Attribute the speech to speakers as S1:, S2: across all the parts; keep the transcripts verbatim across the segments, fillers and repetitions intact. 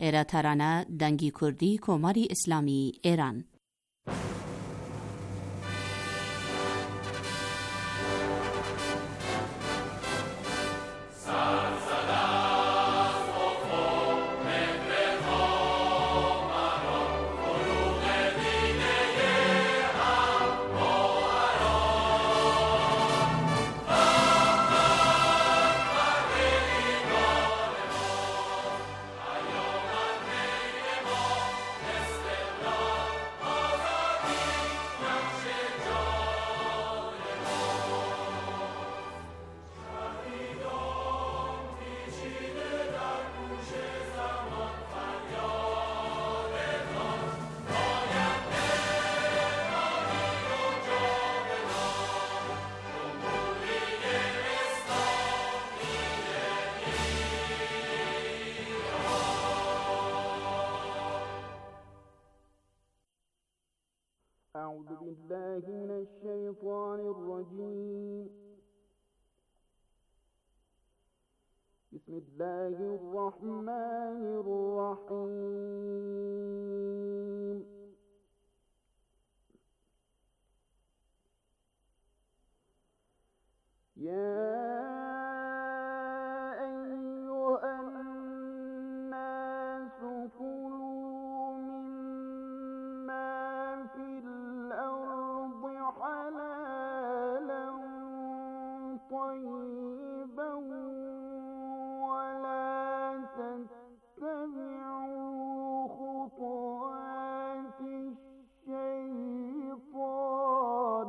S1: ایرا ترانه دنگی کردی کماری اسلامی ایران.
S2: أعوذ بالله من الشيطان الرجيم. بسم الله الرحمن الرحيم. يا أيها الناس كلوا مما في الأرض حلالا طيبا ولا تتبعوا خطوات الشيطان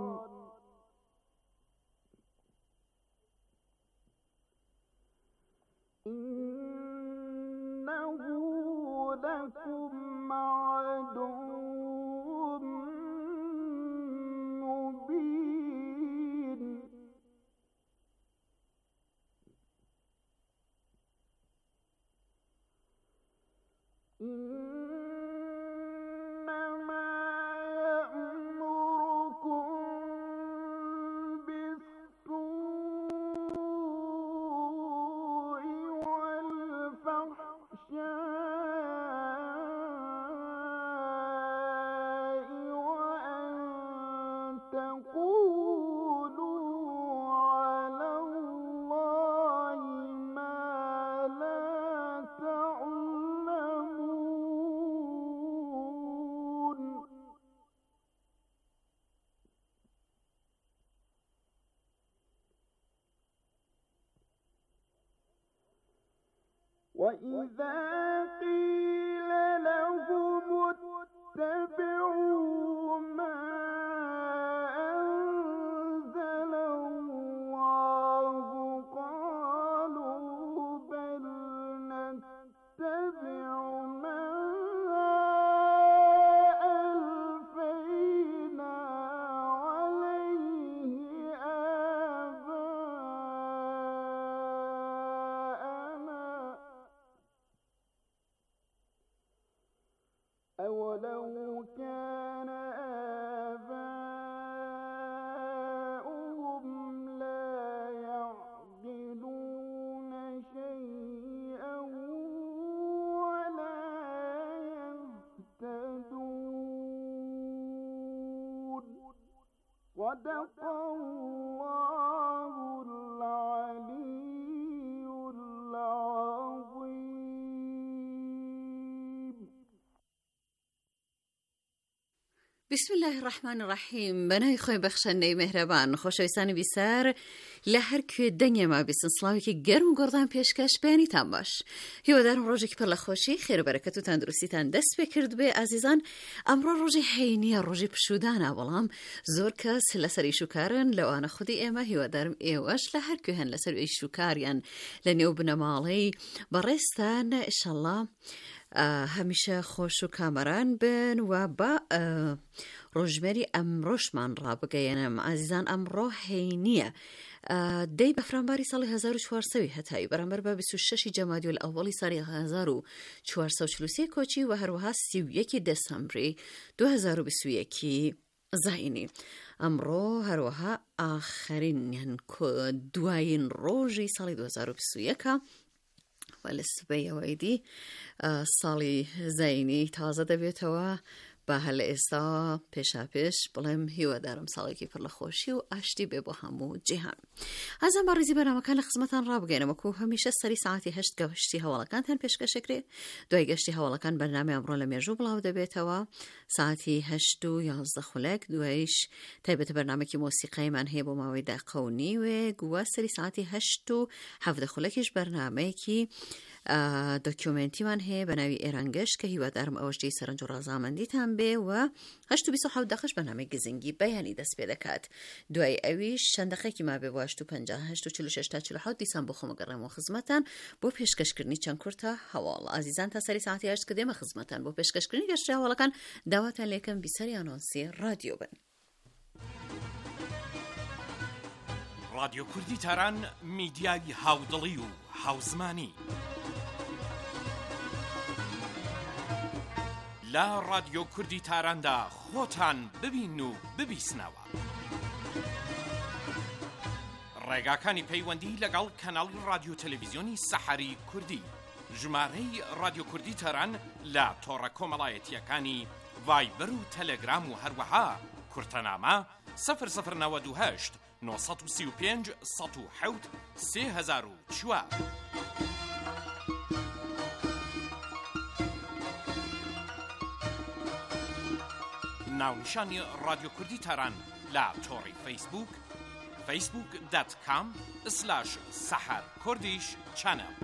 S2: إنه لكم عدو مبين. إنما يأمركم بالسوء والفحشاء وأن تقولوا على الله ما لا تعلمون. وإذا قيل لهم اتبعوا ما أنزل الله قالوا بل نتبع ما ألفينا عليه آباءنا أولو كان آباؤهم لا يعقلون شيئا ولا يهتدون. صدق الله العلي العظيم.
S3: بسم الله الرحمن الرحیم. بنای خوی بخشنده مهربان خوشایسانی بیسر لحر که دنیا ما بیسن سلاوی که گرم گردن پیشکش بیانی تام باش. هیو دارم روزی که پر لخوشی خیر و برکت و تندرستی تن دست بکرد به عزیزان. امرو روزی حینی روزی پشودن اولام زور کس لسری شکارن لو آن خودی اما هیو دارم ایوش لحر که هن لسری ای شکاریان لنیو بنمالی برستان انشالله همیشه خوش و کامران بن و با روزمری امروشمان را بگیرم عزیزان. امرو حینیه دی بفرانباری سال هزار و چهارصد هتایی برانبر با بیست و شش جمادی الاولی سال هزار و چهارصد و چهل و سه کوچی و هر وها سی و یک دسامبری دو هزار و بیست و یک زاینی. امرو هر وها آخرین یعنی دوایین روزی سال دو هزار و بیست و یک وەلسبەیەوەی دی ساڵی زەینی تازە دەبێتەوە بە هەر لە ئێستا پێشاپێش بڵێم هیوادارم ساڵێکی پڕ لە خۆشی و ئاشتی بێ بۆ هەموو جیهان. ئازان بە ڕێزی بەرنامەکان لە خزمەتان ڕابگەینەوە و هەمیشە سەری ساعتی هەشت گەشتی هەواڵەکانتان پێشکەشەکرێ. دوای گەشتی هەواڵەکان بەرنامەی ئەمڕۆ لە مێژوو بڵاو دەبێتەوە ساعتی هەشت و یازدە خولەک، دوایش تایبەتە بەرنامەکی مۆسیقایمان هەیە بۆ ماوەی داقە و نیوێ، گووە سەری ساعتی هەشت و حەڤدە خولەکیش بەرنامەیەکی دۆکیومنتیمان هەیە بە ناوی ئێرانگەشت کە هیوادارم ئەوەشتی سەرنج و ڕازامەندیتان بێ و هەشت و بیست و حەوت دەقەش بەنامەی گزنگی بەیانی دەست پێ دەکات. دوای ئەویش چەند دەقەیەکی ما بێ بۆ هەشت و پەنجا هەشت و چل و شەش تا چل و حەوت دیسان بۆ خۆمە گەڕێمەوە خزمەتان بۆ پێشکەشکردنی چەند کورتە هەواڵ. ئازیزان تا سەری ساعتی هەشت کە دێمە خزمەتان بۆ پێشکەشکردنی گەشتی هەواڵەکان داواتان لێکەم بیسەری ئانۆنسی رادیۆ بن.
S4: رادیۆ کوردی تاران میدیای هاودڵی و هاوزمانی لە رادیۆ کوردی تاراندا خۆتان ببین و ببیسنەوە. ڕێگاکانی پەیوەندی لەگەڵ کەناڵی رادیۆ تەلەڤیزیۆنی سەحەری کوردی، ژمارەی رادیۆ کوردی تاران لە تۆڕە کۆمەڵایەتیەکانی ڤایبەر و تەلەگرام و هەروەها کورتەنامە سەفر سەفر نەوەد و هەشت نۆ سەد و سی و پێنج سەد و حەوت سێ هەزار و چوار. ناونیشانی رادیۆ کوردی تاران لە تۆڕی فەیسبوک فەیسبوک دات کام سلاش سەحەر کوردیش چەنەڵ.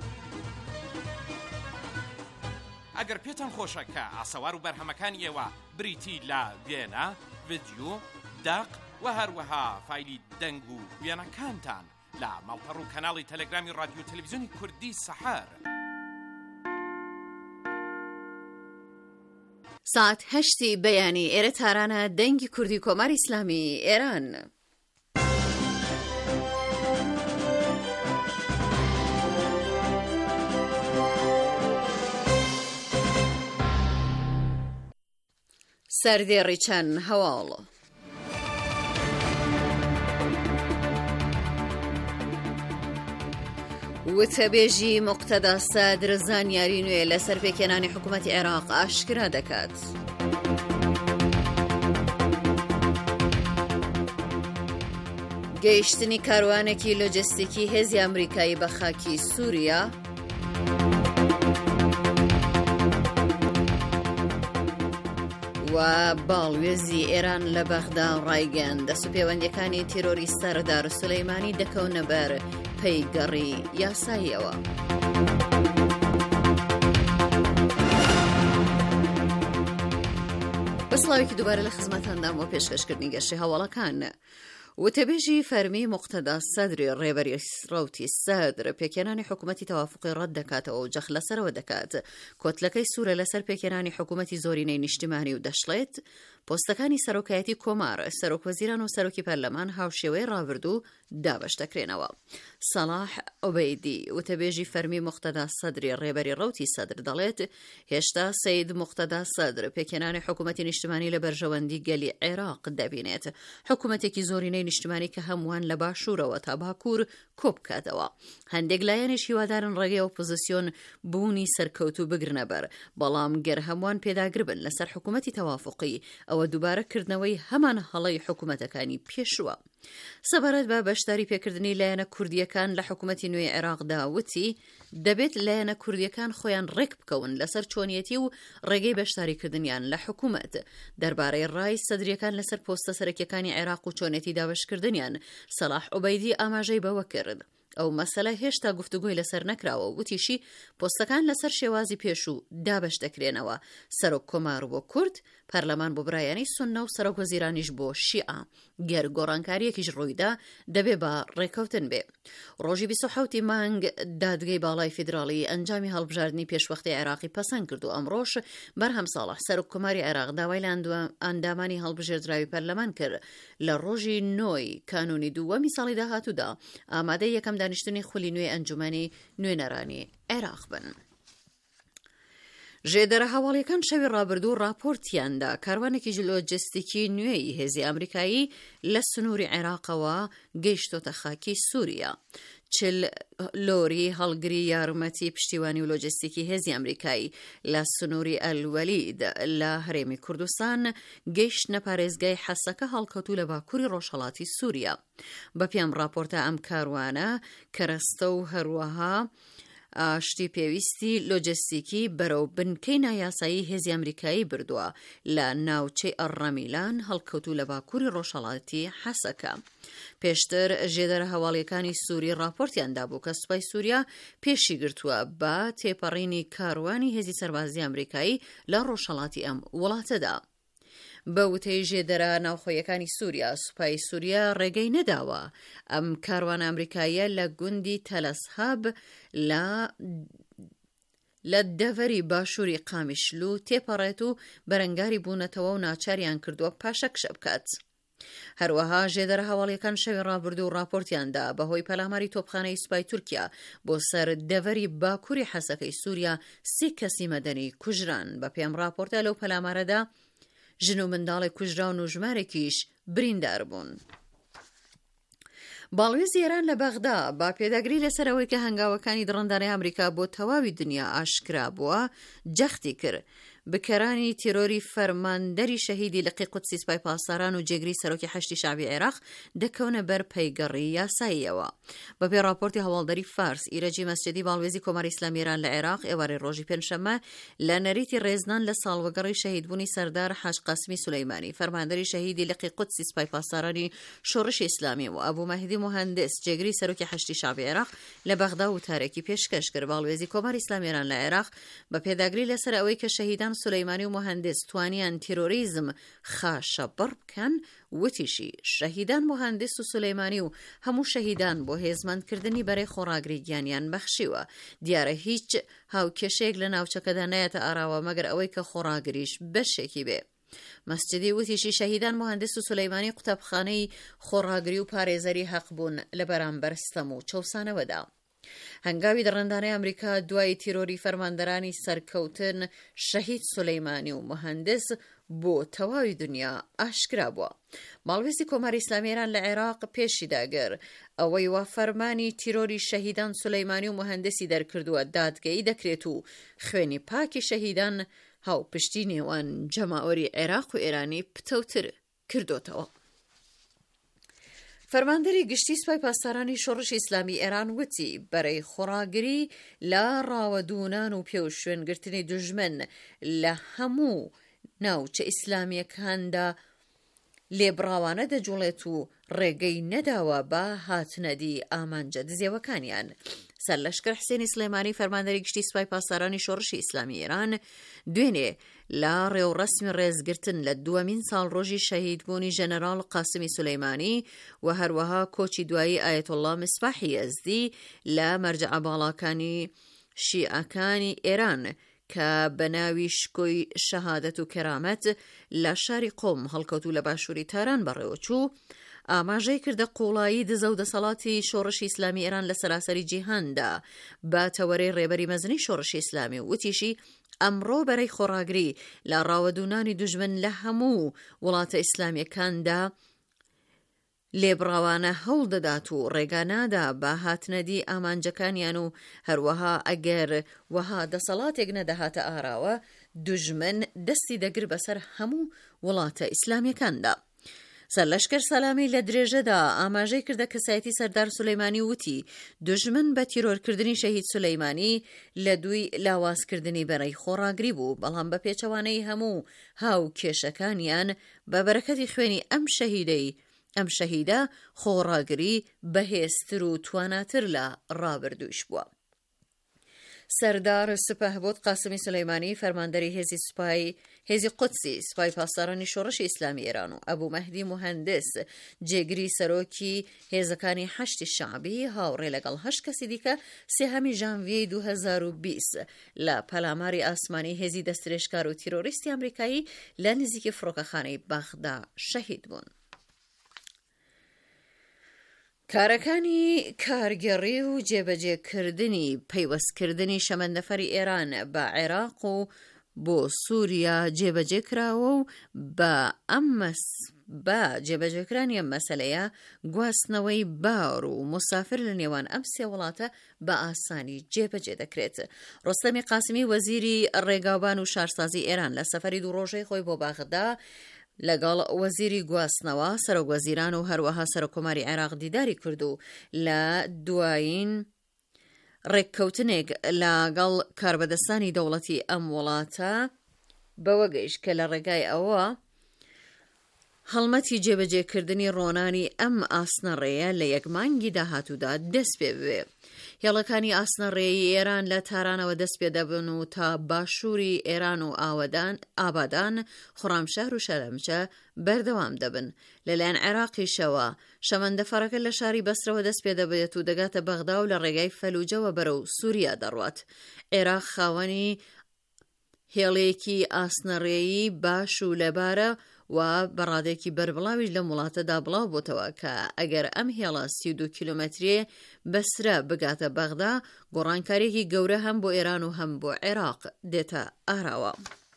S4: ئەگەر پێتان خۆشە کە ئاسەوار و بەرهەمەکانی ئێوە بریتی لە وێنە، ڤیدیۆ، داق و هەروەها فایلی دەنگ و وێنەکانتان لە ماڵپەڕ و کەناڵی تەلەگرامی رادیۆ تەلەڤیزیۆنی کوردی سەحەر.
S3: ساعت هەشتی بەیانی ئێرە تارانە دەنگی کوردی کۆماری ئیسلامی ئێران. سەردێڕی چەند هەواڵ. وتەبێژی موقتەدا سەدر زانیاری نوێ لەسەر پێکێنانی حکوومەتی عێراق ئاشکرا دەکات. گەیشتنی کاروانێکی لۆجستیکی هێزی ئەمریکایی بە خاکی سووریا. و باڵوێزی ئێران لە بەغدا ڕایگەن دەسوپێوەندیەکانی تیرۆریستە ڕەدار سولەیمانی دەکەونە بەر پەیگەڕی یاساییەوە. بەسڵاوێکی دووبارە لە خزمەتاندام بۆ پێشکەشکردنی گەشتی هەواڵەکان. وتەبێژی فەرمی موقتەدا سەدری ڕێبەری ڕەوتی سەدر پێکێنانی حکوومەتی تەوافقی ڕەت دەکاتەوە و جەخ لەسەرەوە دەکات. کۆتلەکەی سوورە لەسەر پێکێنانی حکوومەتی زۆرینەی نیشتیمانی و دەشڵێت پۆستەکانی سەرۆکایەتی کۆمار، سەرۆکوەزیران و سەرۆکی پەرلەمان هاوشێوەی ڕابردوو دابەش دەکرێنەوە. سەلاح عوبەیدی وتەبێژی فەرمی موقتەدا سەدری ڕێبەری ڕەوتی سەدر دەڵێت هێشتا سەید موقتەدا سەدر پێکێنانی حکوومەتی نیشتیمانی لە بەرژەوەندی گەلی عێراق دەبینێت، حکوومەتێکی زۆرینەی نیشتیمانی کە هەمووان لە باشوورەوە تا باکوور کۆبکاتەوە. هەندێک لایەنیش هیوادارن ڕێگەی ئۆپۆزیسیۆن بوونی سەرکەوتوو بگرنە بەر، بەڵام گەر هەمووان پێداگر بن لەسەر حکوومەتی تەوافقی ئەوە دووبارەکردنەوەی هەمان هەڵەی حکوومەتەکانی پێشووە. سەبارەت بە بەشداری پێکردنی لایەنە کوردیەکان لە حکوومەتی نوێی عێراقدا وتی دەبێت لایەنە کوردیەکان خۆیان ڕێک بکەون لەسەر چۆنیەتی و ڕێگەی بەشداریکردنیان لە حکوومەت. دەربارەی ڕای سەدریەکان لەسەر پۆستە سەرەکیەکانی عێراق و چۆنێتی دابەشکردنیان سەلاح عوبەیدی ئاماژەی بەوە کرد. ئەو مەسەلە هێشتا گفتوگۆی لەسەر نەکراوە و وتیشی پۆستەکان لەسەر شێوازی پێشوو دابەش دەکرێنەوە، سەرۆک کۆمار بۆ کورد، پەرلەمان بۆ برایانی سوننە و سەرۆک وەزیرانیش بۆ شیعە. گەر گۆڕانکاریەکیش ڕوویدا دەبێ بە ڕێکەوتن بێ. ڕۆژی بیست و حەوتی مانگ دادگەی باڵای فیدراڵی ئەنجامی هەڵبژاردننی پێشوەختی عێراقی پەسەند کرد و ئەمڕۆژ بەرهەم ساڵح سەرۆک کۆماری عێراق داوای لە ئەندامانی هەڵبژێردراوی پەرلەمان کرد لە ڕۆژی نۆی کانونی دووەمی ساڵی داهاتوودا ئامادەی یەکەم دانیشتنی خولی نوێی ئەنجومەنی نوێنەرانی عێراق بن. ژێدەرە هەواڵیەکان شەوی ڕابردوو راپۆرتیاندا کاروانێکی لۆجستیکی نوێی هێزی ئەمریکایی لە سنووری عێراقەوە گەیشتۆتە خاکی سووریا. چل لۆری هەڵگری یارمەتی پشتیوانی و لۆجستیکی هێزی ئەمریکایی لە سنووری ئەلوەلید لە هەرێمی کوردستان گەیشتنە پارێزگای حەسەکە هەڵکەوتوو لە باکووری ڕۆژهەڵاتی سووریا. بە پێم راپۆرتە ئەم کاروانە کەرەستە و هەروەها شتی پێویستی لۆجستیکی بەرەو بنکەی نایاسایی هێزی ئەمریکایی بردووە لە ناوچەی ئەڕەمیلان هەڵکەوتوو لە باکووری ڕۆژهەڵاتی حەسەکە. پێشتر ژێدەرە هەواڵیەکانی سووری راپۆرتیاندا بوو کە سوپای سووریا پێشی گرتووە بە تێپەڕینی کاروانی هێزی سەربازی ئەمریکایی لە ڕۆژهەڵاتی ئەم وڵاتەدا. بە وتەی ژێدەرە ناوخۆیەکانی سووریا سوپای سووریا ڕێگەی نەداوە ئەم کاروانە ئەمریکاییە لە گوندی تەلەسهاب لە لە دەڤەری باشووری قامیشلو تێپەڕێت و بەرەنگاری بوونەتەوە و ناچاریان کردووە پاشە کشە بکات. هەروەها ژێدەرە هەواڵیەکان شەوی ڕابردوو و راپۆرتیاندا بەهۆی پەلاماری تۆپخانەی سوپای تورکیا بۆ سەر دەڤەری باکووری حەسەکەی سووریا سێ کەسی مەدەنی کوژران. بە پێم راپۆرتە لەو پەلامارەدا ژن و منداڵی کوژراون و ژمارێکیش بریندار بوون. باڵێزی ئێران لە بەغدا با پێداگری لەسەرەوەی کە هەنگاوەکانی دڕندانەی ئەمریکا بۆ تەواوی دنیا ئاشکرا بووە جەختی کرد بکەرانی تیرۆری فەرماندەری شەهیدی لقی قودسی سوپای پاسداران و جێگری سەرۆکی حەشتی شعبی عێراق دەکەونە بەر پەیگەڕی یاساییەوە. بەپێ راپۆرتی هەواڵدەری فارس ئیرەجی مەسجدی باڵێزی کۆماری ئیسلامی ئێران لە عێراق ئێوارەی ڕۆژی پێنجشەممە لە نەریتی ڕێزنان لە ساڵوەگەڕی شەهیدبوونی سەردار حاج قاسمی سولەیمانی فەرماندەری شەهیدی لقی قودسی سوپای پاسدارانی شۆڕشی ئیسلامی و ئەبوو مەهدی مهندس جێگری سەرۆکی حەشتی شعبی عێراق لە بەغدا وتارێکی پێشکەش کرد. باڵێزی کۆماری ئیسلامی ئێران لە عێراق بە پێداگری لەسەر ئەوەی کە شەهیدان سولەیمانی و مهندس توانیان تیرۆریزم خاشە بڕ بکەن وتیشی شەهیدان مهندس و سولەیمانی و هەموو شەهیدان بۆ هێزمەندکردنی بەرەی خۆڕاگری گیانیان بەخشیوە. دیارە هیچ هاوکێشەیەک لە ناوچەکەدا نایەتە ئاراوە مەگەر ئەوەی کە خۆڕاگریش بەشێکی بێ. مەسجدی وتیشی شەهیدان مهندس و سولەیمانی قوتابخانەی خۆڕاگری و پارێزەری حەق بوون لە بەرامبەر ستەم و چەوسانەوەدا. هەنگاوی دڕندانەی ئەمریکا دوای تیرۆری فەرماندەرانی سەرکەوتن شەهید سولەیمانی و مهندس بۆ تەواوی دنیا ئاشکرا بووە. ماڵوێزی کۆماری ئیسلامی ئێران لە عێراق پێشی داگەر ئەوەی وا فەرمانی تیرۆری شەهیدان سولەیمانی و مهندسی دەرکردووە دادگەی دەکرێت و خوێنی پاکی شەهیدان هاو پشتی نێوان جەماوەری عێراق و ئێرانی پتەوتر کردوتەوە. فەرماندەری گشتی سوپای پاسدارانی شۆڕشی ئیسلامی ئێران وتی بەرەی خۆڕاگری لە ڕاوەدوونان و پێو شوێنگرتنی دوژمن لە هەموو ناوچە ئیسلامیەکاندا لێبڕاوانە دەجوڵێت و ڕێگەی نەداوە بە هاتنەدی ئامانجە دزیەوەکانیان. سەرلەشکر حسێنی سلێمانی فەرماندەری گشتی سوپای پاسدارانی شۆڕشی ئیسلامی ئێران دوێنێ لە ڕێوڕەسمی ڕێزگرتن لە دووەمین ساڵ ڕۆژی شەهیدبوونی ژەنەراڵ قاسمی سولەیمانی و هەروەها کۆچی دوایی ئایەتوڵڵا مسباحی یەزدی لە مەرجە باڵاکانی شیعەکانی ئێران کە بە ناوی شکۆی شەهادەت و کەرامەت لە شاری قۆم هەڵکەوتوو لە باشووری تاران بەڕێوەچوو ئاماژەی کردە قوڵایی دزە و دەسەڵاتی شۆڕشی ئیسلامی ئێران لە سەراسەری جیهاندا بە تەوەرەی ڕێبەری مەزنی شۆڕشی ئیسلامی وتیشی ئەمڕۆ بەرەی خۆڕاگری لە ڕاوەدوونانی دوژمن لە هەموو وڵاتە ئیسلامیەکاندا لێبڕاوانە هەوڵ دەدات و ڕێگانادا بە هاتنەدی ئامانجەکانیان و هەروەها ئەگەر وەها دەسەڵاتێک نەدەهاتە ئاراوە دوژمن دەستی دەگر بەسەر هەموو وڵاتە ئیسلامیەکاندا. سەرلەشکر سەلامی لە درێژەدا ئاماژەی کردە کەسایەتی سەردار سولەیمانی وتی دوژمن بە تیرۆرکردنی شەهید سولەیمانی لە دووی لاوازکردنی بەرەی خۆڕاگری بوو، بەڵام بە پێچەوانەی هەموو هاو کێشەکانیان بە بەرەکەتی خوێنی ئەم شەهیدەی ئەم شەهیدە خۆڕاگری بەهێزتر و تواناتر لە ڕابردووش بووە. سەردار سپەهبوت قاسمی سولەیمانی فەرماندەری هێزی سوپای هێزی قودسی سوپای پاسدارانی شۆڕشی ئیسلامی ئێران و ئەبوو مەهدی مهندس جێگری سەرۆکی هێزەکانی حەشتی شعبی هاوڕێ لەگەڵ هەشت کەسی دیکە سێهەمی ژانڤیەی دوو هەزار و بیست لە پەلاماری ئاسمانی هێزی دەستدرێژکار و تیرۆریستی ئەمریکایی لە نزیکی فڕۆکەخانەی بەغدا شەهید بوون. کارەکانی کارگەڕی و جێبەجێکردنی پەیوەستکردنی شەمەندەفەری ئێران بە عێراق و بۆ سووریا جێبەجێ کراوە و بە ئەم بە جێبەجێکرانی ئەم مەسەلەیە گواستنەوەی باوەڕ و مسافر لە نێوان ئەم سێ وڵاتە بە ئاسانی جێبەجێ دەکرێت. ڕۆستەمی قاسمی وەزیری ڕێگاوبان و شارسازی ئێران لە سەفەری دوو ڕۆژەی خۆی بۆ باغدا لەگەڵ وەزیری گواستنەوە، سەرۆکوەزیران و هەروەها سەرۆکۆماری عێراق دیداری کرد و لە دوایین ڕێککەوتنێک لەگەڵ کاربەدەستانی دەوڵەتی ئەم وڵاتە بەوە گەیشت کە لە ڕێگای ئەوە هەڵمەتی جێبەجێکردنی ڕۆنانی ئەم ئاسنەڕێیە لە یەک مانگی داهاتوودا دەست پێ بوێ. هێڵەکانی ئاسنەڕێی ئێران لە تارانەوە دەست پێ دەبن و تا باشووری ئێران و ئاوەدان ئابادان، خۆڕامشار و شەرەمچە بەردەوام دەبن. لەلایەن عێراقیشەوە شەمەندەفەرەکە لە شاری بەسرەوە دەست پێ دەبێت و دەگاتە بەغدا و لە ڕێگای فەلوجەوە بەرەو سووریا دەڕوات. عێراق خاوەنی هێڵەیەکی ئاسنەڕێیی باش و لەبارە و بەڕادێکی بەربڵاویش لە وڵاتەدا بڵاو بۆتەوە کە ئەگەر ئەم هێڵە سی و دو کیلۆمەتریە بەسرە بگاتە بەغدا، گۆڕانکارێکی گەورە هەم بۆ ئێران و هەم بۆ عێراق دێتە ئاراوە.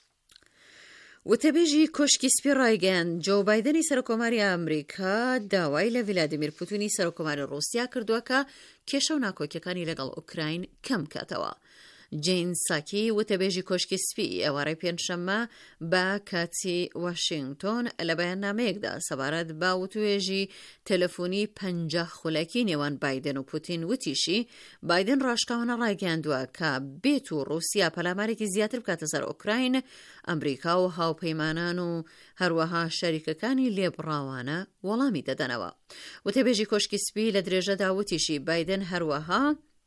S3: وتەبێژی کۆشکی سپی ڕایگەیاند جۆ بایدنی سەرۆکۆماری ئەمریکا داوای لە ڤلادیمیر پوتینی سەرۆکۆماری ڕووسیا کردووە کە کێشە و ناکۆکیەکانی لەگەڵ ئوکراین کەم کاتەوە. جین ساکی وتەبێژی کۆشکی سپی ئێوارەی پێنجشەممە بە کاتی واشنگتۆن لە بەیاننامەیەکدا سەبارەت با وتوێژی تەلەفۆنی پەنجا خولەکی نێوان بایدن و پوتین وتیشی بایدن ڕاشکاوانە ڕایگەیاندووە کە بێت و ڕووسیا پەلامارێکی زیاتر بکاتە سەر ئوکراین، ئەمریکا و هاوپەیمانان و هەروەها شەریکەکانی لێبڕاوانە وەڵامی دەدەنەوە. وتەبێژی کۆشکی سپی لە درێژەدا وتیشی بایدن هەروەها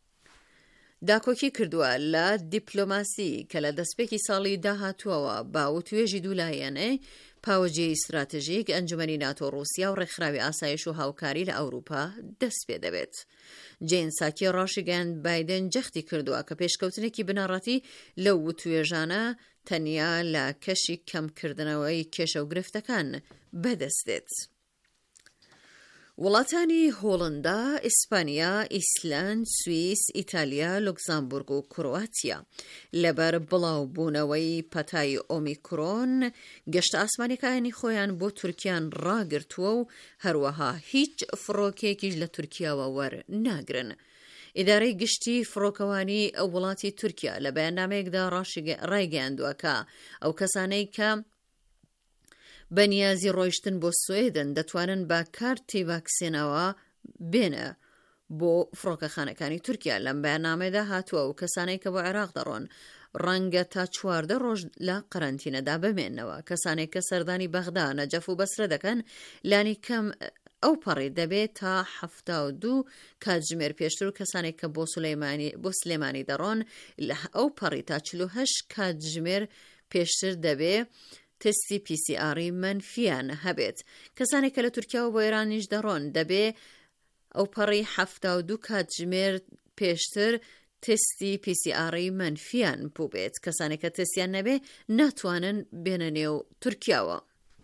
S3: داکۆکی کردووە لە دیپلۆماسی کە لە دەستپێکی ساڵی داهاتووەوە با وتوێژی دوولایەنەی پاوەجێی استراتژیک ئەنجومەنی ناتۆ ڕووسیا و ڕێکخراوی ئاسایش و هاوکاری لە ئەوروپا دەست پێ دەبێت. جین ساکی ڕاشیگەاند بایدن جەختی کردووە کە پێشکەوتنێکی بنەڕەتی لەو وتوێژانە تەنیا لە کەشی کەمکردنەوەی کێشە و گرفتەکان بەدەستێت. وڵاتانی هۆڵندا، ئیسپانیا، ئیسلند، سوئیس، ئیتالیا، لوکزامبورگ و کرواتیا لەبەر بڵاوبوونەوەی پەتای ئۆمیکرۆن گەشتە ئاسمانیەکانی خۆیان بۆ تورکیان ڕاگرتووە و هەروەها هیچ فڕۆکێکیش لە تورکیاوە وەرناگرن. ئیدارەی گشتی فڕۆکەوانی ئەو وڵاتی تورکیا لە بەیاننامەیەکدا ڕایگەیاندووە کە ئەو کەسانەی کە بەنیازی ڕۆیشتن بۆ سوێدن دەتوانن بە کارتی ڤاکسینەوە بێنە بۆ فڕۆکەخانەکانی تورکیا. لەم بەیاننامەدا هاتووە و کەسانەی کە بۆ عێراق دەڕۆن ڕەنگە تا چواردە ڕۆژ لە قەرەنتینەدا بمێننەوە. کەسانێک کە سەردانی بەغدا، نەجەف و بەسرە دەکەن لانی کەم ئەو پەڕی دەبێت تا هەفتا و دوو کاتژمێر پێشتر و کەسانێک کە بۆ سلێمانی دەڕۆن لە ئەو پەڕی تا چل و هەشت کاتژمێر پێشتر دەبێت تستی پی سی ئاری منفیان هەبێت. کەسانێک کە لە تورکیا و بۆ ئێرانیش دەڕۆن دەبێ ئەو پەڕی هەفتا و دوو کاتژمێر پێشتر تستی پی سی ئاری منفیان بوو بێت. کەسانێک کە تستیان نەبێ ناتوانن بێنە نێو تورکیاوە.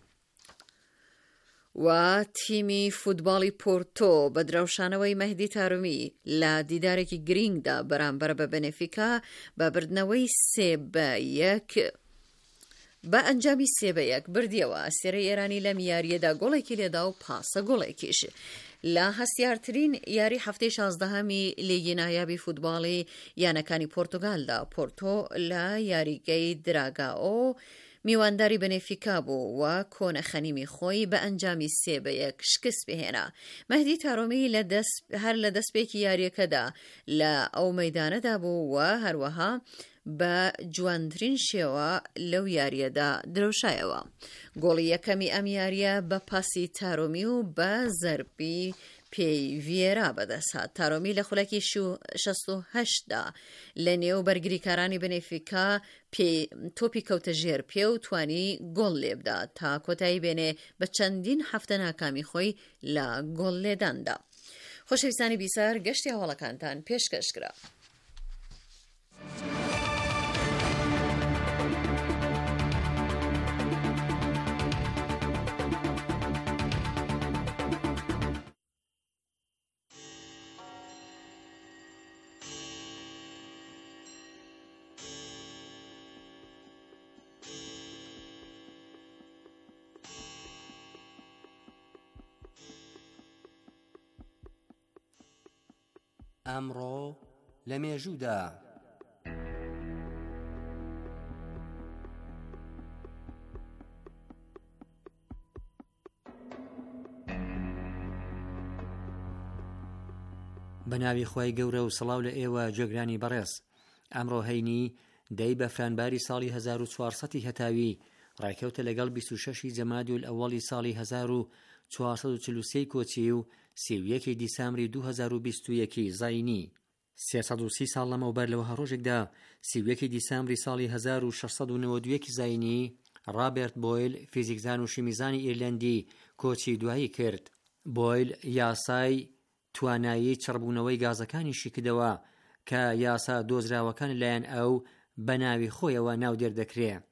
S3: و تیمی فوتباڵی پۆرتۆ بە دراوشانەوەی مەهدی تارمی لە دیدارێکی گرینگدا بەرامبەر بە بەنێفیکا بە بردنەوەی سێ بە یەک بە ئەنجامی سێ بە یەک بردیەوە. ئەسێرەی ئێرانی لەم یاریەدا گۆڵێکی لێدا و پاسە گۆڵێکیش. لە هەستیارترین یاری هەفتەی شازدەهەمی لیگی نایابی فوتباڵی یانەکانی پۆرتوگالدا پۆرتۆ لە یاریگەی دراگاۆ میوانداری بەنێفیکا بوو و کۆنە خەنیمی خۆی بە ئەنجامی سێ بە یەک شکست بهێنا. مەهدی تارۆمی هەر لە دەستپێکی یاریەکەدا لە ئەو مەیدانەدا بوو و هەروەها بە جوانترین شێوە لەو یاریەدا درەوشایەوە. گۆڵی یەکەمی ئەم یاریە بە پاسی تارۆمی و بە زەربی پێی ڤێرا بەدەسات. تارۆمی لە خولەکی شەست و هەشتدا لە نێو بەرگریکارانی بەنێفیکا تۆپی کەوتە ژێر پێ و توانی گۆڵ لێبدا تا کۆتایی بێنێ بە چەندین هەفتە ناکامی خۆی لە گۆڵ لێداندا. خۆشەویستانی بیسار، گەشتی هەواڵەکانتان پێشکەشکرا.
S5: ئەمڕۆ لە مێژوودا بە ناوی خۆی گەورە و سڵاو لە ئێوە جێگرانی بەڕێز. ئەمڕۆ هەینی دەی بەفرانباری ساڵی هەزار و چوارسەدی هەتاوی ڕایکەوتە لەگەڵ بیست و شەشی جەمادی ئەوەڵی ساڵی هەزار و چوارسەد و چل و سێ کۆچی و سی و یەکی دیسامبری دوو هەزار و بیست و یەکی زاینی. سێسەد و سی ساڵ لەمەوبەر لەوە هەڕۆژێکدا سی و یەکی دیسامبری ساڵی هەزار و شەشسەد و نەوەت و یەکی زاینی ڕابێرت بۆیل فیزیکزان و شیمیزانی ئیرلەندی کۆچی دوایی کرد. بۆیل یاسای توانایی چڕبوونەوەی گازەکانیشی کردەوە کە یاسا دۆزراوەکان لایەن ئەو بە ناوی خۆیەوە ناودێر دەکرێت.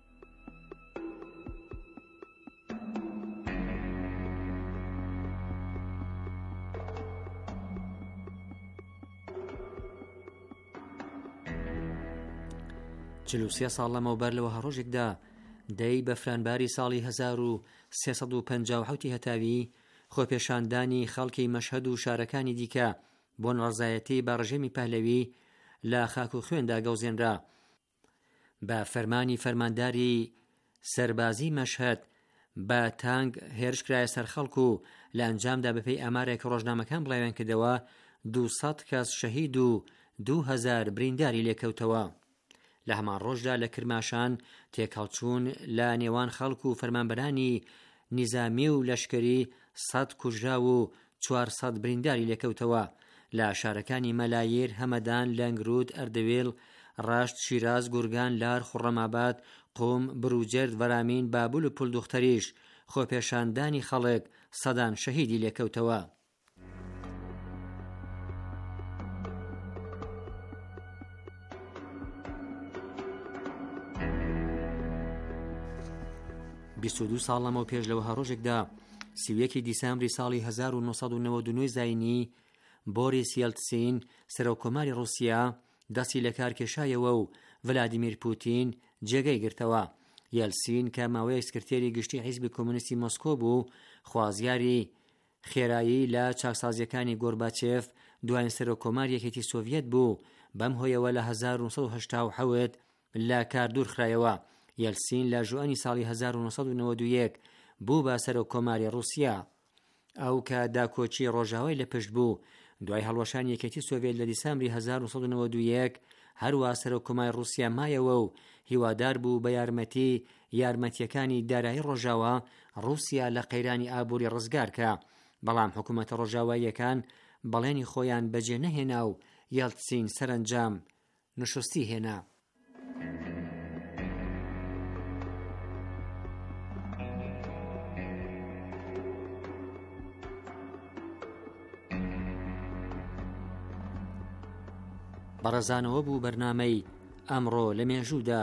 S5: چل و سێ ساڵ لەمەوبەر لەوە هەڕۆژێکدا دەی بەفرانباری ساڵی هەزار و سێسەد و پەنجا و حەوتی هەتاوی خۆپێشاندانی خەڵکی مەشهەد و شارەکانی دیکە بۆ نەڕزایەتی بە ڕژێمی پەهلەوی لە خاک و خوێندا گەوزێنرا. بە فەرمانی فەرمانداری سەربازی مەشهەد بە تانگ هێرشکرایە سەر خەڵک و لە ئەنجامدا بەپێی ئامارێک ڕۆژنامەکان بڵاویان کردەوە دووسەد کەس شەهید و دوو هەزار برینداری لێکەوتەوە. لە هەمان ڕۆژدا لە کرماشان تێکەڵچوون لە نێوان خەڵک و فەرمانبەرانی نیزامی و لەشکری سەد کوژرا و چوارسەد برینداری لێکەوتەوە. لە شارەکانی مەلایر، هەمەدان، لەنگرود، ئەردەوێڵ، ڕاشت، شیراز، گورگان، لار، خوڕەماباد، قوم، بروجێرد، ڤەرامین، بابول و پولدوختەریش خۆپێشاندانی خەڵک سەدان شەهیدی لێکەوتەوە. بیست و دوو ساڵ لەمەوە پێش لەوە هەڕۆژێکدا سی و یەکی دیسامبری ساڵی هەزار و نۆسەد و نەوەت و نۆ زاینی بۆریس یەلتسین سەرۆکۆماری ڕووسیا دەستی لە کار کێشایەوە و ڤلادیمیر پوتین جێگەی گرتەوە. یەلسین کە ماوەیە سکرتێری گشتی حیزبی کۆمونیستی مۆسکۆ بوو خوازیاری خێرایی لە چاکسازیەکانی گۆرباچێف دوایین سەرۆکۆماری یەکێتی سۆڤیەت بوو. بەم هۆیەوە لە هەزار و نۆسەد و هەشتا و حەوت لە کار دوورخرایەوە. یەلسین لە ژوئانی ساڵی هەزار و نۆسەد و نەوەت و یەک بوو بە سەرۆکۆماری ڕووسیا. ئەو کە داکۆچی ڕۆژاوای لە پشت بوو دوای هەڵوەشانی یەکێتی سۆڤیەت لە دیسامبری هەزار و نۆسەد و نەوەت و یەک هەروە سەرۆکۆماری ڕووسیا مایەوە و هیوادار بوو بە یارمەتی یارمەتیەکانی دارایی ڕۆژاوە ڕووسیا لە قەیرانی ئابووری ڕزگارکە. بەڵام حکوومەتە ڕۆژاواییەکان بەڵێنی خۆیان بەجێ نەهێنا و یەلتسین سەرنجام نشستی هێنا. بەڕێزانەوە بوو بەرنامەی ئەمڕۆ لە مێژوودا.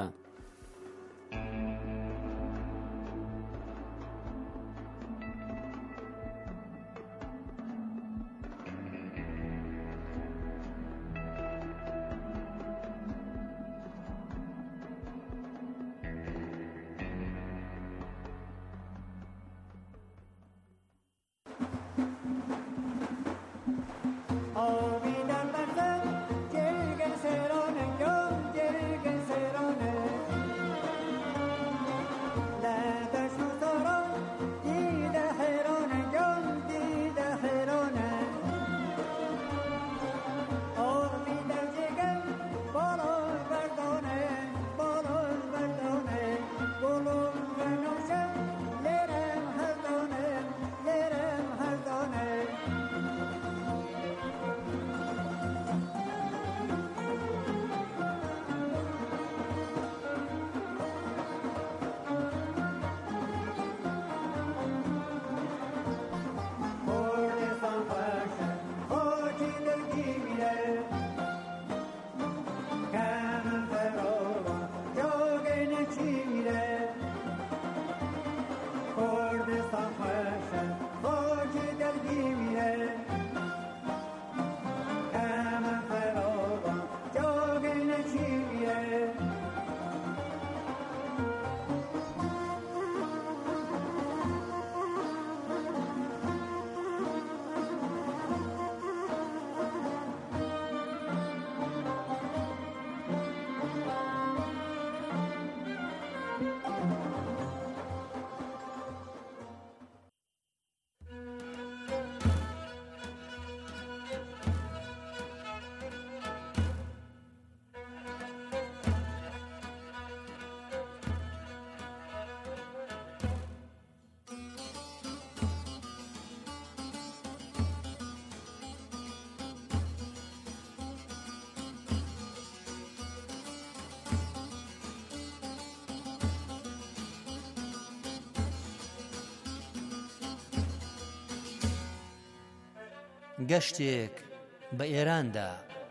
S5: گەشتێک بە ئێراندا.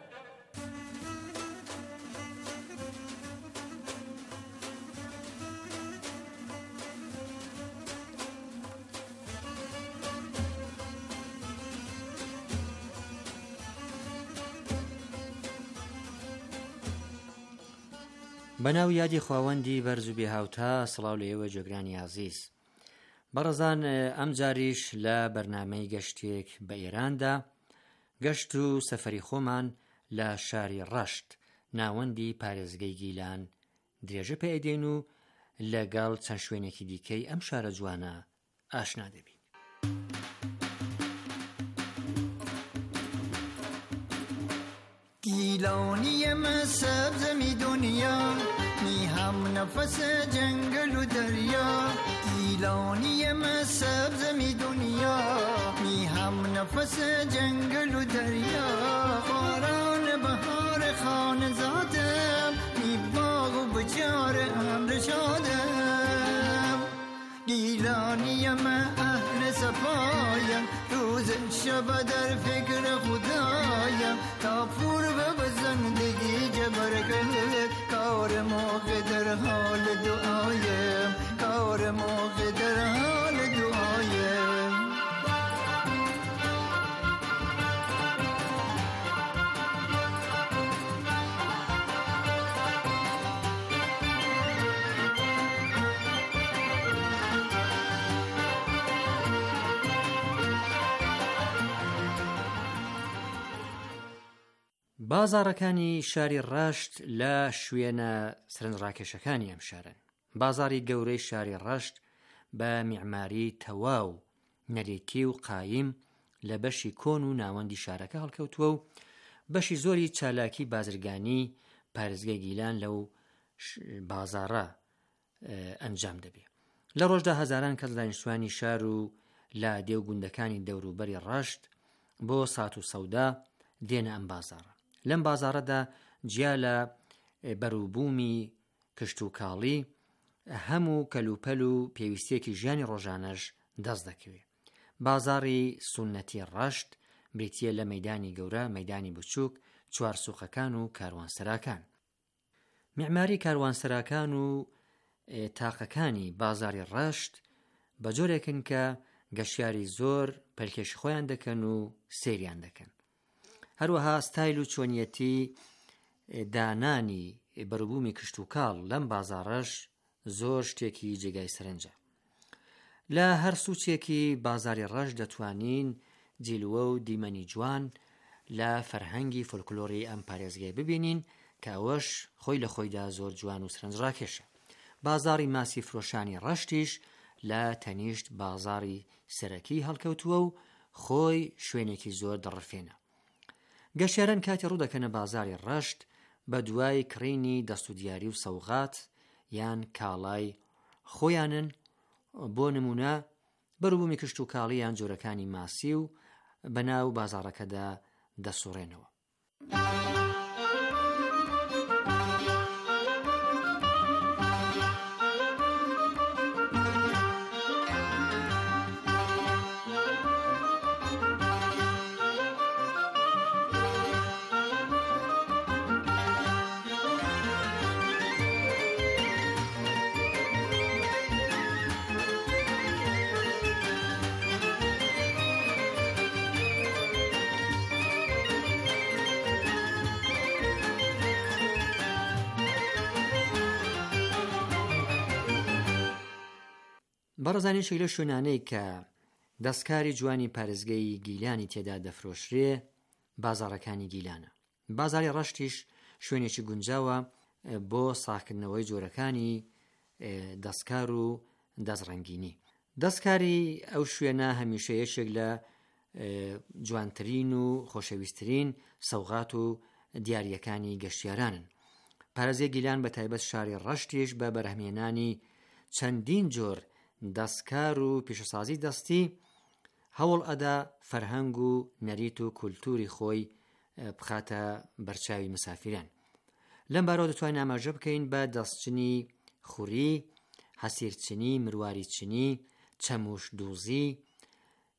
S5: بەناو یادی خواوەندی بەرز و بێهاوتا، سڵاو لە ئێوە جۆگرانی عەزیز. بەڕێزان، ئەم جاریش لە بەرنامەی گەشتێک بە ئێراندا گەشت و سەفەری خۆمان لە شاری ڕەشت ناوەندی پارێزگەی گیلان درێژە پێدەین و لەگەڵ چەند شوێنێکی دیکەی ئەم شارە جوانە ئاشنا دەبین.
S6: گیلانی من سبزمی دنیا، می هم نفس جنگل و دریا. گیلانی من سبزمی دنیا، می هم نفس جنگل و دریا. باران بهار خانه زادم، می باغ و بجار امر شادم. گیلانی من اهل صفایم، روز شب در فکر خدایم. تا پور به زندگی جبر کرد، کار موقع در حال دعایم. کار موقع در حال دعایم.
S5: بازاڕەکانی شاری ڕەشت لە شوێنە سەرنجڕاکێشەکانی ئەم شارن. بازاری گەورەی شاری ڕەشت بە میعماری تەواو نەریتی و قایم لە بەشی کۆن و ناوەندی شارەکە هەڵکەوتووە و بەشی زۆری چالاکی بازرگانی پارێزگای گیلان لەو بازاڕە ئەنجام دەبێت. لە ڕۆژدا هەزاران کەس دانیشتوانی شار و لادێ و گوندەکانی دەوروبەری ڕەشت بۆ سات و سەودا دێنە ئەم بازاڕە. لەم بازاڕەدا جیا لە بەرووبوومی کشت و کاڵی هەموو کەلوپەل و پێویستیەکی ژیانی ڕۆژانەش دەست دەکەوێت. بازاڕی سونەتی ڕەشت بریتیە لە مەیدانی گەورە، مەیدانی بچووک، چوارسوقەکان و کاروانسەراکان. میعماری کاروانسەراکان و تاقەکانی بازاری ڕەشت بە جۆرێکن کە گەشتیاری زۆر پەلکێشی خۆیان دەکەن و سەیریان دەکەن. هەروەها ستایل و چۆنیەتی دانانی بەرووبوومی کشت و کاڵ لەم بازاڕەش زۆر شتێکی جێگای سەرنجە. لە هەر سوچێکی بازاری ڕەشت دەتوانین جیلوە و دیمەنی جوان لە فەرهەنگی فۆلکلۆری ئەم پارێزگای ببینین کە ئەوەش خۆی لە خۆیدا زۆر جوان و سەرنجڕاکێشە. بازاری ماسی فرۆشانی ڕەشتیش لە تەنیشت بازاری سەرەکی هەڵکەوتووە و خۆی شوێنێکی زۆر دەڕفێنە. گەشتیاران کاتی ڕوو دەکەنە بازاری ڕەشت بە دوای کڕینی دەست و دیاری و سەوغات یان کاڵای خۆیانن. بۆ نمونە بەرووبوومی کشت و کاڵی یان جۆرەکانی ماسی و بەناو بازاڕەکەدا دەسوڕێنەوە. بەڕێزانێشێک لە شوێنانەی کە دەستکاری جوانی پارێزگای گیلانی تێدا دەفرۆشرێ بازاڕەکانی گیلانە. بازاری ڕەشتیش شوێنێکی گونجاوە بۆ ساکردنەوەی جۆرەکانی دەستکار و دەستڕەنگینی. دەستکاری ئەو شوێنە هەمیشە یەکێک لە جوانترین و خۆشەویستترین سەوغات و دیاریەکانی گەشتیارانن. پارێزگای گیلان بە تایبەت شاری ڕەشتیش بە بەرهەمهێنانی چەندین جۆر دەستکار و پیشەسازی دەستی هەوڵ ئەدا فەرهەنگ و نەریت و کولتوری خۆی بخاتە بەرچاوی مسافران. لەم بارەوە دەتوانین ئاماژە بکەین بە دەستچنی خوری، حەسیرچنی، مرواریچنی، چەموش دووزی،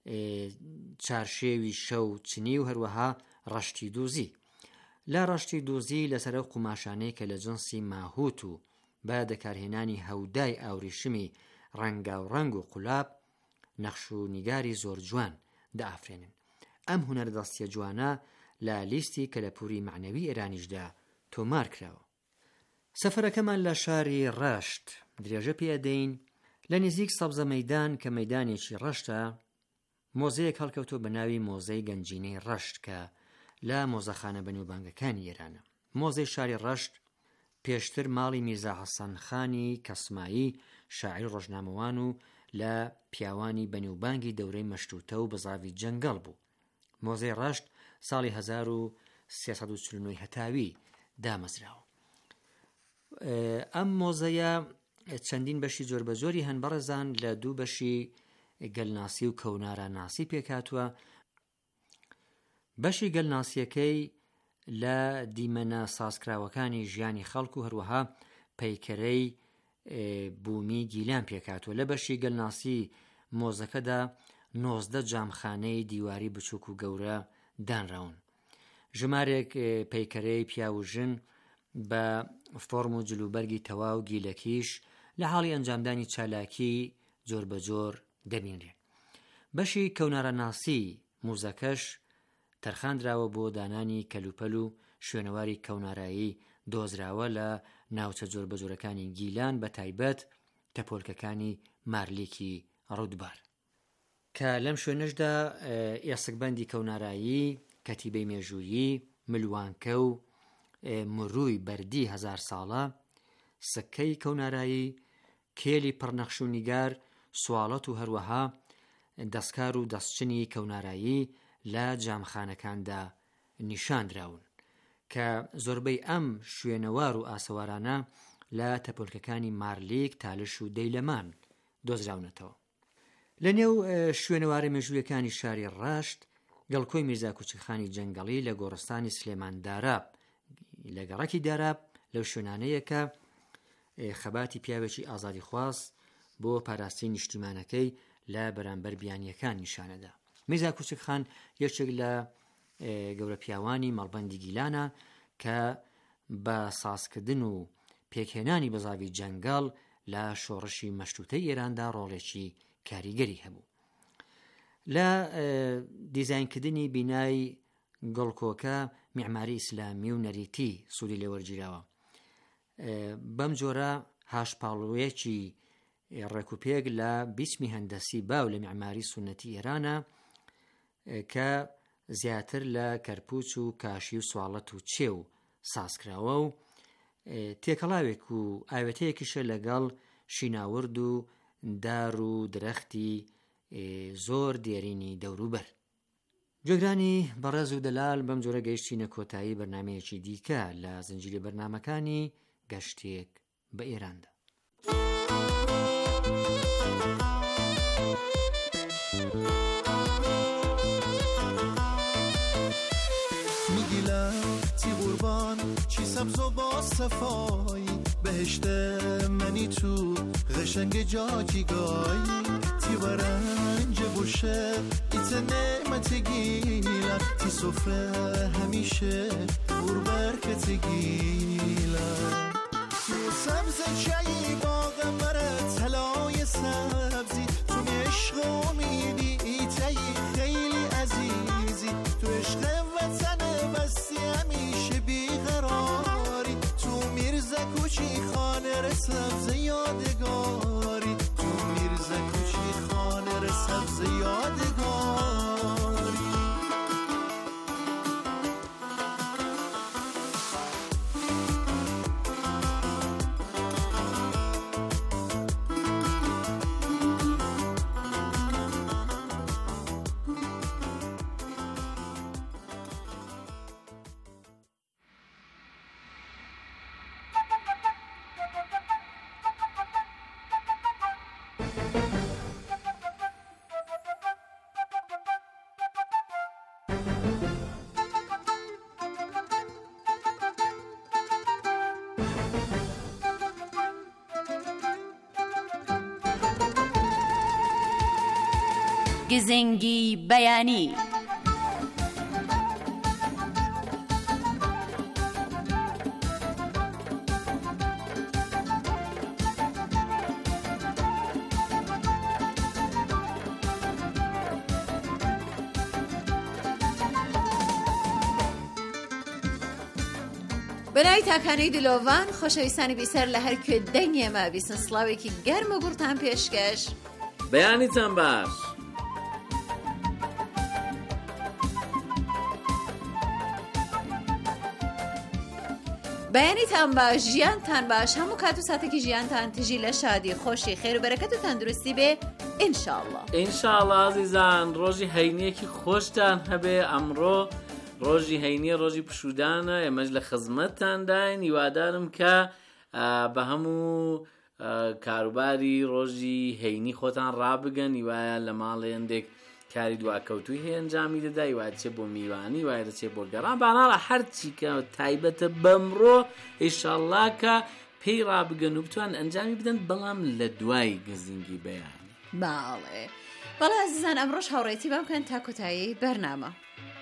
S5: چارشێوی شەو چنی و هەروەها ڕەشتی دووزی. لا ڕەشتی دووزی لەسەر قوماشانەی کە لە جنسی ماهوت و با دەکارهێنانی هەودای ئاوریشمی ڕەنگا و ڕەنگ و قولاب نەخش و نیگاری زۆر جوان دائافرێنن. ئەم هونەر دەستیە جوانە لە لیستی کەلەپوری معنەوی ئێرانیشدا تۆمار کراوە. سەفەرەکەمان لە شاری ڕەشت درێژە پێدەین. لە نزیک سەبزە مەیدان کە مەیدانێکی ڕەشتە، مۆزەیەک هەڵکەوتۆ بە ناوی مۆزەی گەنجینەی ڕەشت کە لە مۆزەخانە بەنێوبانگەکانی ئێرانە. مۆزەی شاری ڕەشت پێشتر ماڵی میرزا حەسەن خانی کەسمایی شاعیر ڕۆژنامەوان و لە پیاوانی بەنێوبانگی دەورەی مەشروتە و بەزاوی جەنگەڵ بوو. مۆزەی ڕەشت ساڵی هەزار و سێسەد و چل و نۆ هەتاوی دامەزراوە. ئەم مۆزەیە چەندین بەشی زۆر بە زۆری هەن بەڕێزان، لە دوو بەشی گەلناسی و کەونارە ناسی پێکاتوە. بەشی گەلناسیەکەی لە دیمەنە سازکراوەکانی ژیانی خەڵک و هەروەها پەیکەرەی بوومی گیلان پێکاتوە. لە بەشی گەلناسی مۆزەکەدا نۆزدە جامخانەی دیواری بچووک و گەورە دانراون. ژمارێک پەیکەرەی پیا و ژن بە فۆرم و جلوبەرگی تەواو گیلەکیش لە حاڵی ئەنجامدانی چالاکی جۆر بە جۆر دەبینرێن. بەشی کەونارە ناسی موزەکەش تەرخاندراوە بۆ دانانی کەلوپەل و شوێنەواری کەونارایی دۆزراوە لە ناوچە جۆر بە جۆرەکانی گیلان، بە تایبەت تەپۆلکەکانی مارلیکی ڕوودبار، کە لەم شوێنەشدا ئێسکبەندی کەونارایی، کەتیبەی مێژوویی، ملوانکە و مرووی بەردی هەزار ساڵە، سکەی کەونارایی، کێلی پڕنەخش و نیگار، سواڵەت و هەروەها دەستکار و دەستچنی کەونارایی لە جامخانەکاندا نیشاندراون کە زۆربەی ئەم شوێنەوار و ئاسەوارانە لە تەپۆلکەکانی مارلیک، تالش و دەیلەمان دۆزراونەتەوە. لە نێو شوێنەوارە مێژوویەکانی شاری ڕەشت گەڵکۆی میرزا کوچکخانی جەنگەڵی لە گۆڕستانی سلێمان داراب لە گەڕەکی داراب لەو شوێنانەیە کە خەباتی پیاوێکی ئازادی خواست بۆ پاراستنی نیشتیمانەکەی لە بەرامبەر بیانیەکان نیشانەدا. میرزا کوچکخان یەکێک لە گەورە پیاوانی مەڵبەندی گیلانە کە بە سازکردن و پێکهێنانی بەزاوی جەنگەڵ لە شۆڕشی مەشروتەی ئێراندا ڕۆڵێکی کاریگەری هەبوو. لە دیزاینکردنی بینای گەڵکۆکە میعماری ئیسلامی و نەریتی سوودی لێوەرگیراوە. بەم جۆرە هاشپاڵوەیەکی ڕێکوپێک لە بیچمی هەندەسی باو لە میعماری سونەتی ئێرانە کە زیاتر لە کەرپوچ و کاشی و سواڵەت و چێ و سازکراوە و تێکەڵاوێک و ئاوێتەیەکیشە لەگەڵ شیناورد و دار و درەختی زۆر دێرینی دەوروبەر. جۆگرانی بەڕێز و دەلال بەم جۆرە گەیشتینە کۆتایی بەرنامەیەکی دیکە لە زنجیرە بەرنامەکانی گەشتێک بە ئێراندا.
S7: میگیلم تی قربان چی سبز و با صفایی بهشت منی تو قشنگ جاکی گای تی برنج بوشه ایت نعمت گیلن تی سفره همیشه بربرکت گیلن تو سبز چایی باغ مره طلای سبزی تو عشق امیدی ایتایی خیلی عزیزی تو عشق وطن بستی همیشه بیقراری تو میرزا کوچی خانه سبز یادگاری تو میرزا کوچی خانه سبز یادگاری
S1: گزنگی بەیانی.
S3: بەناوی تاکانەی دلۆڤان خۆشەویستانی بیسەر لە هەر کوێ دەنگێمە بیستن سڵاوێکی گەرم و گوڕتان پێشکەش.
S8: بەیانیتان باش.
S3: بەیانیتان باش، ژیانتان باش، هەموو کات و ساتێکی ژیانتان تژی لە شادی، خۆشی، خێر و بەرەکەت و تەندروستی بێ ئینشاءڵڵا.
S8: ئینشاءڵڵا عەزیزان، ڕۆژی هەینیەکی خۆشتان هەبێ. ئەمڕۆ ڕۆژی هەینیە، ڕۆژی پشودانە، ئێمەش لە خزمەتتانداین. هیوادارم کە بە هەموو کاروباری ڕۆژی هەینی خۆتان ڕابگەن. هیوایە لە ماڵێ هەندێک کاری دواکەوتوی هەیە ئەنجامی دەدا، هیوایە دەچێت بۆ میوانی، هیوایە دەچێت بۆ گەڕان، بەناڵە هەرچی کە تایبەتە بەمڕۆ ئینشاءڵڵا کە پێی ڕابگەن و بتوان ئەنجامی بدەن، بەڵام لە دوای گزینگی بەیانی.
S3: باڵێ بەڵێ عەزیزان، ئەمڕۆژ هاوڕێتی بام بکەن تا کۆتایی بەرنامە.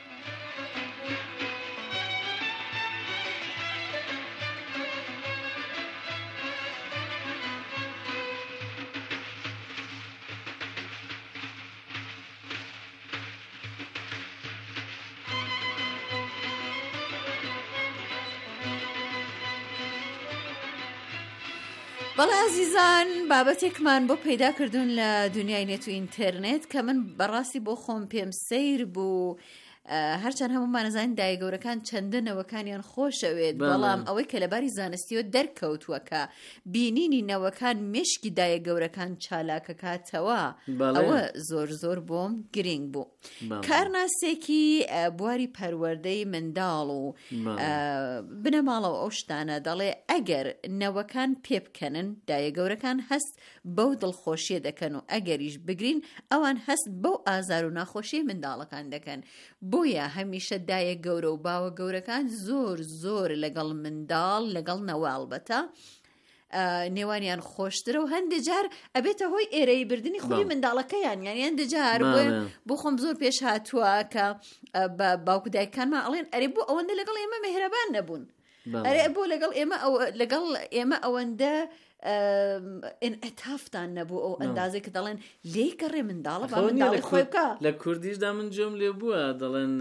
S3: بەڵێ عەزیزان، بابەتێکمان بۆ پەیدا کردوون لە دنیای نێت و ئینتەرنێت کە من بەڕاستی بۆ خۆم پێم سەیر بوو. هەرچەند هەمومان نەزانین دایەگەورەکان چەندە نەوەکانیان خۆشەوێت، بەڵام ئەوەی کە لەباری زانستیەوە دەرکەوتووە کە بینینی نەوەکان مشکی دایەگەورەکان چالاکە کاتەوە، ئەوە زۆر زۆر بۆم گرنگ بوو. کارناسێکی بواری پەروەردەی منداڵ و بنەماڵەوە ئەو شتانە دەڵێ ئەگەر نەوەکان پێ بکەنن، دایەگەورەکان هەست بەو دڵخۆشیە دەکەن و ئەگەریش بگرین، ئەوان هەست بەو ئازار و ناخۆشیە منداڵەکان دەکەن. بۆیە هەمیشە دایە گەورە و باوە گەورەکان زۆر زۆر لەگەڵ منداڵ، لەگەڵ نەوە ئەڵبەتە نێوانیان خۆشترە و هەندێک جار ئەبێتە هۆی ئێرەی بردننی خوڵی منداڵەکەیان. یانی هەندێک جار بۆ خۆم زۆر پێش هاتووە کە باوکو دایکانمان ئەڵێن ئەرێ بۆ ئەوەندە لەگەڵ ئێمە مهرەبان نەبوون، ئەرێ بۆ لەگەڵ ئێمە لەگەڵ ئێمە ئەوەندە ئەتافتان نەبوو ئەو ئەندازێک کە دەڵێن لێی کەڕێ منداڵە با منداڵی خۆی بکە.
S8: لە کوردیشدا من جۆم لێ بووە، دەڵێن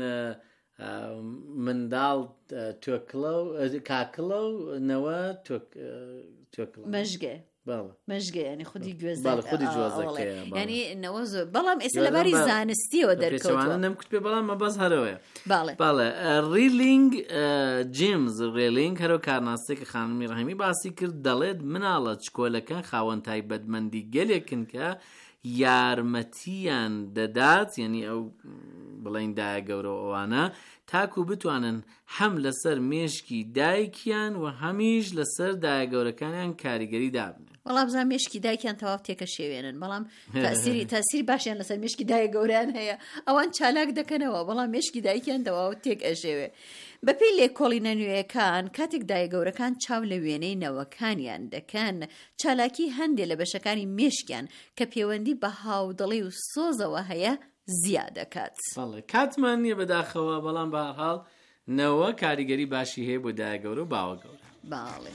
S8: منداڵ تۆکڵە و کاکڵە و نەوە
S3: مەژگێ مەژگە، ینی خودی
S8: گوێزەکە،
S3: ینی نەوە زۆر. بەڵام ئێستا لەباری زانستیەوە دەرکەوتووە،
S8: نەمکوت پێ، بەڵام مەبەز هەرەوەیە.
S3: باڵێ
S8: باڵێ ڕیلینگ جیمز ڕێلینگ هەرۆ کارناسێک خانمی ڕەحیمی باسی کرد، دەڵێت مناڵە چکۆلەکان خاوەن تایبەتمەندی گەلێکن کە یارمەتیان دەدات، یعنی ئەو بڵین دایە گەورە ئەوانە تاکو بتوانن هەم لەسەر مێشکی دایکیان و هەمیش لەسەر دایە گەورەکانیان کاریگەری دابنێ.
S3: وەڵام بزان مێشکی دایکیان تەواو تێکە شێوێنن، بەڵام تاسیری تاسیری باشیان لەسەر مێشکی دایە گەورەیان هەیە، ئەوان چالاک دەکەنەوە، بەڵام مێشکی دایکیان تەواو تێک ئەژێوێ. بەپێی لێکۆڵینە نوێیەکان کاتێک دایە گەورەکان چاو لە وێنەی نەوەکانیان دەکەن، چالاکی هەندێک لە بەشەکانی مێشکیان کە پەیوەندی بە هاودڵی و سۆزەوە هەیە زیادەکات.
S8: کاتمان نییە بەداخەوە، بەڵام بە هەرحاڵ نەوە کاریگەری باشی هەیە بۆ دایە گەورە و باوە گەورە.
S3: باڵێ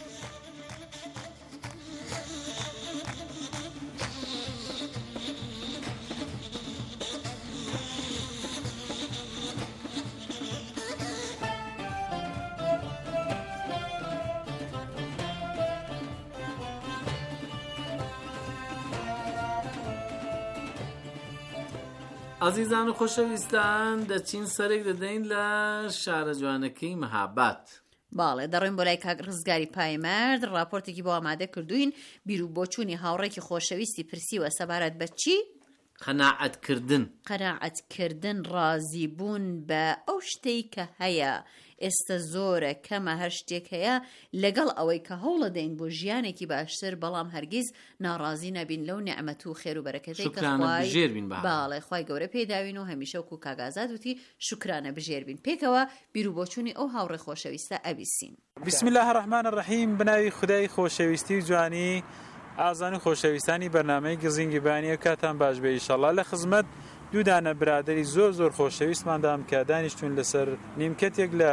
S8: عزیزان و خۆشەویستان، دەچین سەرێک دەدەین لە شارە جوانەکەی مەهاباد.
S3: باڵێ دەڕێن بۆ لای کاک ڕزگاری پایمەرد، راپۆرتێکی بۆ ئامادە کردوین بیر و بۆچوونی هاوڕێکی خۆشەویستی پرسیوە سەبارەت بە چی؟
S8: قەناعەتکردن.
S3: قەناعەتکردن، ڕازیبوون بە ئەو شتەی کە هەیە. ئێستا زۆرە کەمە هەر شتێک هەیە لەگەڵ ئەوەی کە هەوڵە دەین بۆ ژیانێکی باشتر، بەڵام هەرگیز ناڕازی نەبین لەو نعمەت و خێر و بەرەکەتەی کە خوای باڵێ خوای گەورە پێداوین و هەمیشە وەکو کاگازاد وتی شوکرانە بژێربین. پێکەوە بیر و بۆچوونی ئەو هاوڕێ خۆشەویستە ئەبیسین.
S9: بسم الله الرحمن الرحیم. بناوی خودای خۆشەویستی و جوانی ئازان و خۆشەویستانی بەرنامەی گزینگی بەیانی کاتان باش بێ ئینشەڵڵا. لە خزمەت دوودانە برادری زۆر زۆر خۆشەویستماندام کە دانیشتون لەسەر نیمکەتێک لە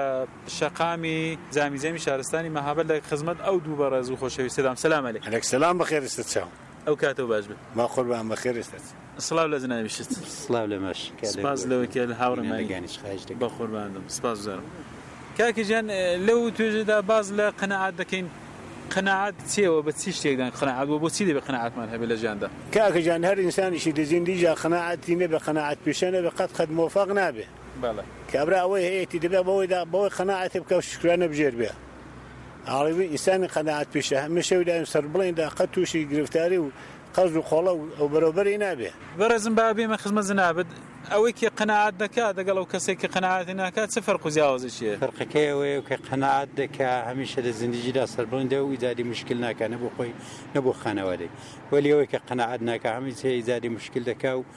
S9: شەقامی جامیزەمی شارستانی مەهابەد لە خزمەت ئەو دوو بەڕێز و خۆشەویستەدام. سەلام عەلەیکم.
S10: عەلەیکم سەلام بەخێر ئێستت چاو
S9: ئەو کاتەوە باش بێت.
S10: ما قوربان بەخێر ئێستت.
S9: سڵاو لە جنابیشت.
S5: سڵاو لە ماش.
S9: سپاس لەوەی کە هاوڕێمانی بە قوربانم. سپاس زۆرم. کاکی ژیان لەو توێژەدا باز لە قەنەعات دەکەین. قەنەعات چیەوە بە چی شتێکدان قەنەعات بۆ بۆچی دەبێت قەنەعاتمان هەبێت لە ژیاندا؟
S10: کاکە جان هەر ئینسانیشی لە زیندگیدا قەنەعاتی نەبێ قەنەعات پێشە نەبێ قەت قەت مۆفەق نابێ.
S9: بەڵێ.
S10: کابرا ئەوەی هەیەی دەبێت بەوەیدا بەوەی قەنەعات بکە و شکرانە بژێر بێ. ئاڵێ ئینسانی قەنەعات پێشە هەمیشە ویدایم سەر بڵێندا قەت تووشی گرفتاری و قەز و خۆڵە و بەرەوبەری نابێ.
S9: بەڕێزم با بێمە خزمەت جەنابەت ئەوەی کە قەنەعات دەکات لەگەڵ ئەو کەسێک کە قەنەعاتی ناکات چ فەرق و جیاوازی چییە؟
S11: فەرقەکەی ئەوەیە کە قەنەعات دەکات هەمیشە لە زیندگیدا سەربڵندە و ئیجادی مشکل ناکات نەبوو خۆی نەبوو خانەوادەی، وەلی ئەوەی کە قەنەعات ناکات هەمیشە ئیجادی مشکل دەکات و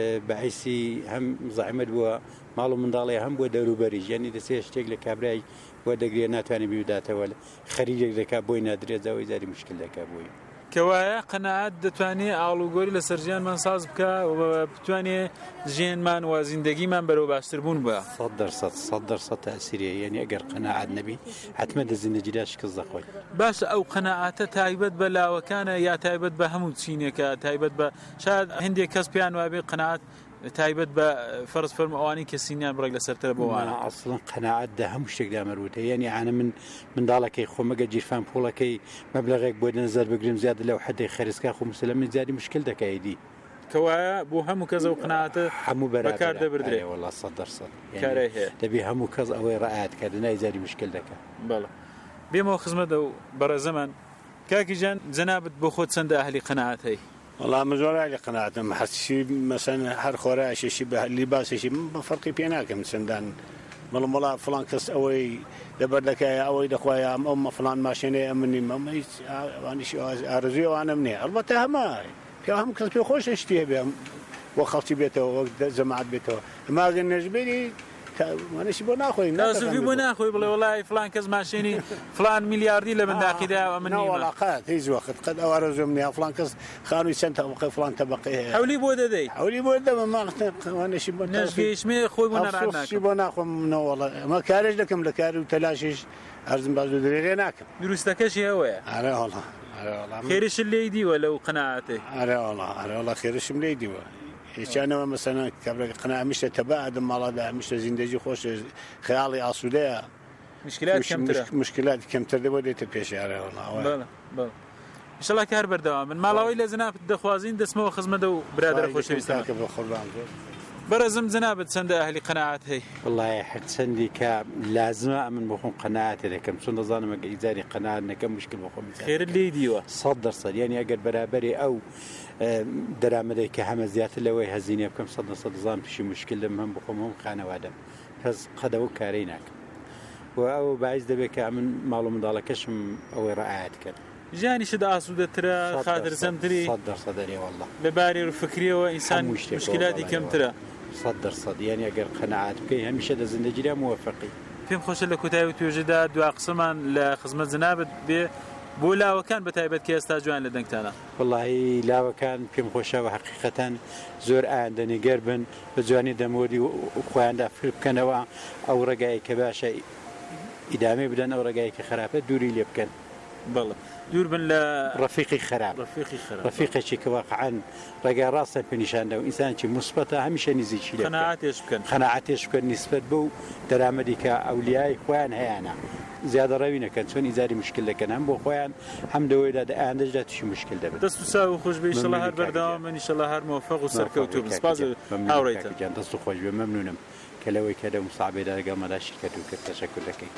S11: بەعیسی هەم زەحمەت بووە ماڵ و منداڵی هەم بۆ دەوروبەریش، یعنی دەسێ شتێک لە کابرای بۆ دەگرێت ناتوانێت بیوداتەوە خەریجێک دەکات بۆی نادرێتەوە ئیجادی مشکل دەکات بۆی.
S9: کەوایە قەنەعات دەتوانێت ئاڵوگۆری لەسەر ژیانمان ساز بکە و بتوانێت ژیانمان و زیندگیمان بەرەو باشتر بوون بە
S11: سەد دەرسەد سەد دەرسەد تاسیریە، یعنی ئەگەر قەنەعات نەبی حتممە لە زیندگیدا شکست دەخۆی.
S9: باشە ئەو قەنەعاتە تایبەت بە لاوەکانە یا تایبەت بە هەموو چینێکە تایبەت بە شاید هەندێک کەس پێیان وابێ قەنەعات تایبەت بە فەرز فەرمە ئەوانی کە سینیان بڕێک لەسەرتر بۆوانە
S11: ئەسڵەن قەنەعات دە هەموو شتێکدا مەروتە، یعنی عانە من منداڵەکەی خۆمەگە جیرفان پوڵەکەی مەبلەغێک بۆ نەزەر بگرم زیادە لەو حدەی خەرسکا خۆ مسلمی زیادی مشکل دەکایدی
S9: کەوایە بۆ هەموو کەس ئەو قەنەعاتە
S11: هەموو
S9: بەکار دەبردرێ.
S11: وەڵا سەد دەرسەد
S9: کارێک هەیە
S11: دەبێ هەموو کەس ئەوەی ڕعایەت کات نای زیادی مشکل دەکات.
S9: بەڵێ بێمەوە خزمەتە و بەڕێزەمان. کاکی جان جەنابەت بۆ خۆت چەندە ئەهلی قەنەعات هەی؟
S10: والله من زۆر ئەهلی قەنەعاتم، حەسیشی مەسەن هەر خۆرایشێکی بە لیباسێکی من بە فەرقی پێ ناکەم چەندان بەڵام وڵا فڵان کەس ئەوەی لەبەر دەکایە ئەوەی دەخوایە ئەم ئەمە فڵان ماشێنەیە ئەمنی ئەمە هیچ ئەوانیش ئارزووی ئەوانم نییە. ئەڵبەتە هەمە پێ هەم کەس پێ خۆشە شتی هەبێ وە خەڵکی بێتەوە وەک جەماعەت بێتەوە ئەمە ئەگەر نەژبێری مانشی بۆ ناخۆی
S9: نازوی بۆ ناخۆی بڵێ وڵای فلان کەس ماشێنی فلان میلیاردی لە بەنداقیدا ئەمە
S10: وڵاقات هیچ وەخت قەت ئەو ئارەزوم نییە فلان کەس خانووی چەند تەبقەی فلان تەبقەی هەیە
S9: هەولی بۆ دەدەی
S10: هەولی بۆ دەمە ماڵنەشی بۆ
S9: نەژگەیشتمێ خۆی بۆ نەڕاناکەی
S10: بۆ ناخۆم نەوەڵە ئەمە کارێش دەکەم لە کاری و تەلاشیش ئەرزم باز و درێغێ ناکەم.
S9: دروستەکەشی ئەوەیە؟
S10: ئارە وەڵا
S9: خێرشت لێی دیوە لەو قەنەعاتێ؟
S10: ئارە وەڵا ئارە وەڵا خێرشم لێی دیوە. هیچانەوە مەسەنە کابرا قەنەع هەمیشە تەبە ئادەم ماڵادا هەمیشە زیندگی خۆش خەیاڵی ئاسوودەیە
S9: مشکلات کەمترە
S10: مشکلات کەمتر دەبێت دێتە پێش ئارە وەڵا.
S9: بەڵێ بەڵێ ئینشەڵا کار بەردەوام من ماڵەوەی لە جەنابەت دەخوازین دەستمەوە خزمەتە و برادەرە خۆشەویستان
S10: کە بە قوربان
S9: بەرەزم جەنابەت چەندە ئەهلی قەنەعات هەی؟
S11: وڵای هەر چەندی کە لازمە ئەمن بۆ خۆم قەنەعاتێ دەکەم چۆن دەزانم ئەگە ئیجاری قەنەعات نەکەم مشکل بۆ خۆم
S9: خێرت لێی دیوە
S11: سەد دەرسەد، یعنی ئەگەر بەرابەری ئەو دەرامەدەی کە هەمە زیاتر لەوەی هەزینێ بکەم سەد دەسەد دەزانم تووشی مشکل لەم هەم بۆ خۆم هەم خانەوادەم کەس قەدەوە کارەی ناکەم و ئەوە باعیس دەبێت کە ئەمن ماڵ و منداڵەکەشم ئەوەی ڕعایەت کرد.
S9: ژیانیشت ئاسوودەترە خاترجەمتری
S11: سەد دەرسەدەری وەڵا
S9: لەباری ڕفکریەوە ئینسان مشکلاتی کەمترە
S11: سەد دەرسەد، یعنی ئەگەر قەنەعات بکەی هەمیشە لە زیندگیدا موفەقی.
S9: پێم خۆشە لە کۆتایی توێژەدا دوا قسەمان لە خزمەت جەنابەت بێ بۆ لاوەکان بە تایبەت کە ئێستا جوان لە دەنگتانە.
S11: وڵی لاوەکان پێم خۆشەوە حقیقەتەن زۆر ئایندەنیگەر بن بە جوانی دەمۆدی خۆیاندا فکر بکەنەوە ئەو ڕێگایی کە باشە ئیدامێ بدەن ئەو ڕێگایی کە خراپە دووری لێ بکەن.
S9: بەڵێ دوور بن لە
S11: ڕەفیقی خراپ ڕەفیقێکی کە واقعەن ڕێگای ڕاستە پێنیشاندەوە ئینسانێکی موسبەتە هەمیشە نزیکی لێ
S9: قەنەعاتێش بکەن
S11: قەنەعاتێش بکەن نیسبەت بەو دەرامەدی کە ئەولیای خۆیان هەیەە زیادە ڕەوی نەکەن چۆن ئیزاری مشکل دەکەن هەم بۆ خۆیان هەم دەوەیدا ئایندەشدا تووشی مشکل دەبێت.
S9: دەست و ساو خۆش بێ ئینشەڵا هەر بەردەوام من ئینشەڵا هەر موفەق و سەرکەوتوو بن. سپاس هاوڕێیتان
S11: دەست و خۆش بێ مەمنونم کە لەوەی کە لە مساعبێدا لەگەڵمەدا شیرکەت و کرد تەشەکر دەکەین.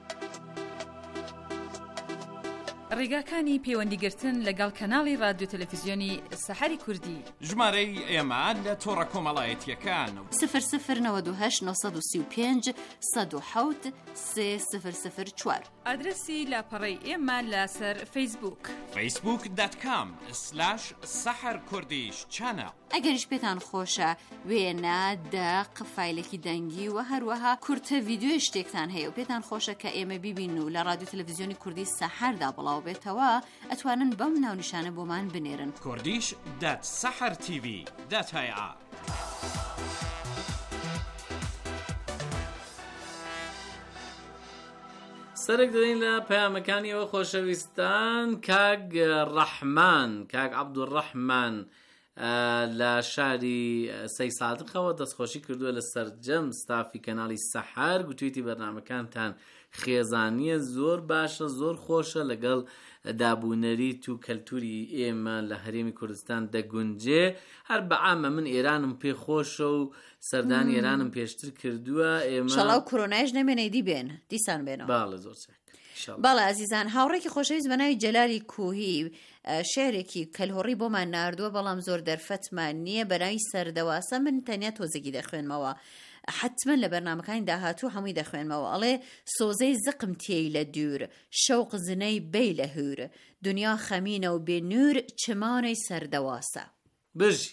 S12: ڕێگاکانی پەیوەندیگرتن لەگەڵ کەناڵی رادیۆ تەلەڤیزیۆنی سەحەری کوردی
S4: ژمارەی ئێمە لە تۆڕە کۆمەڵایەتیەکان
S1: سفر سفر نەوە دو هەشت نۆ سەد و سی و پێنج سەد و حەوت سێ سفر سفر چوار
S12: ئادرسی لاپەڕەی ئێمە لەسەر فەیسبووک
S4: فەیسبووک دات کام سلاش سەحەر کوردیش چانە.
S1: ئەگەریش پێتان خۆشە وێنە دەق فایلێکی دەنگی و هەروەها کورتە ڤیدیۆی شتێکتان هەیە و پێتان خۆشە کە ئێمە بیبین و لە رادیۆ تەلەڤیزیۆنی کوردی سەحەردا بڵاو بێتەوە ئەتوانن بەم ناونیشانە بۆمان بنێرن
S4: کوردیش دات سەحەر تیڤی دات هەیە.
S8: سەرێک دەدەین لە پەیامەکانیەوە خۆشەویستان. کاک ڕەحمان کاک عەبدوڕەحمان لە شاری سەی سادقەوە دەستخۆشی کردووە لە سەرجەم ستافی کەناڵی سەحار، گوتویتی بەرنامەکانتان خێزانیە، زۆر باشە، زۆر خۆشە، لەگەڵ دابوونەریت و کەلتوری ئێمە لە هەرێمی کوردستان دەگونجێ. هەر بەعامە من ئێرانم پێ خۆشە و سەردانی ئێرانم پێشتر کردووە. ئێمە
S3: شەڵاو کۆرۆنایش نەمێنەیدی بێن دیسان بێنەوە.
S8: باڵە زۆر چاک.
S3: باڵە ئازیزان، هاوڕێکی خۆشەویست بە ناوی جەلالی کوهی شێرێکی کەلهۆڕی بۆمان ناردووە، بەڵام زۆر دەرفەتمان نییە، بە ناوی سەردەواسە. من تەنیا تۆزێکی دەخوێنمەوە، حتما لە بەرنامەکانی داهاتوو هەمووی دەخوێنمەوە. ئەڵێ سۆزەی زقم تێی لە دوور، شەوق زنەی بەی لە هور، دنیا خەمینە و بێ نور، چمانەی سەردەواسە.
S8: بژی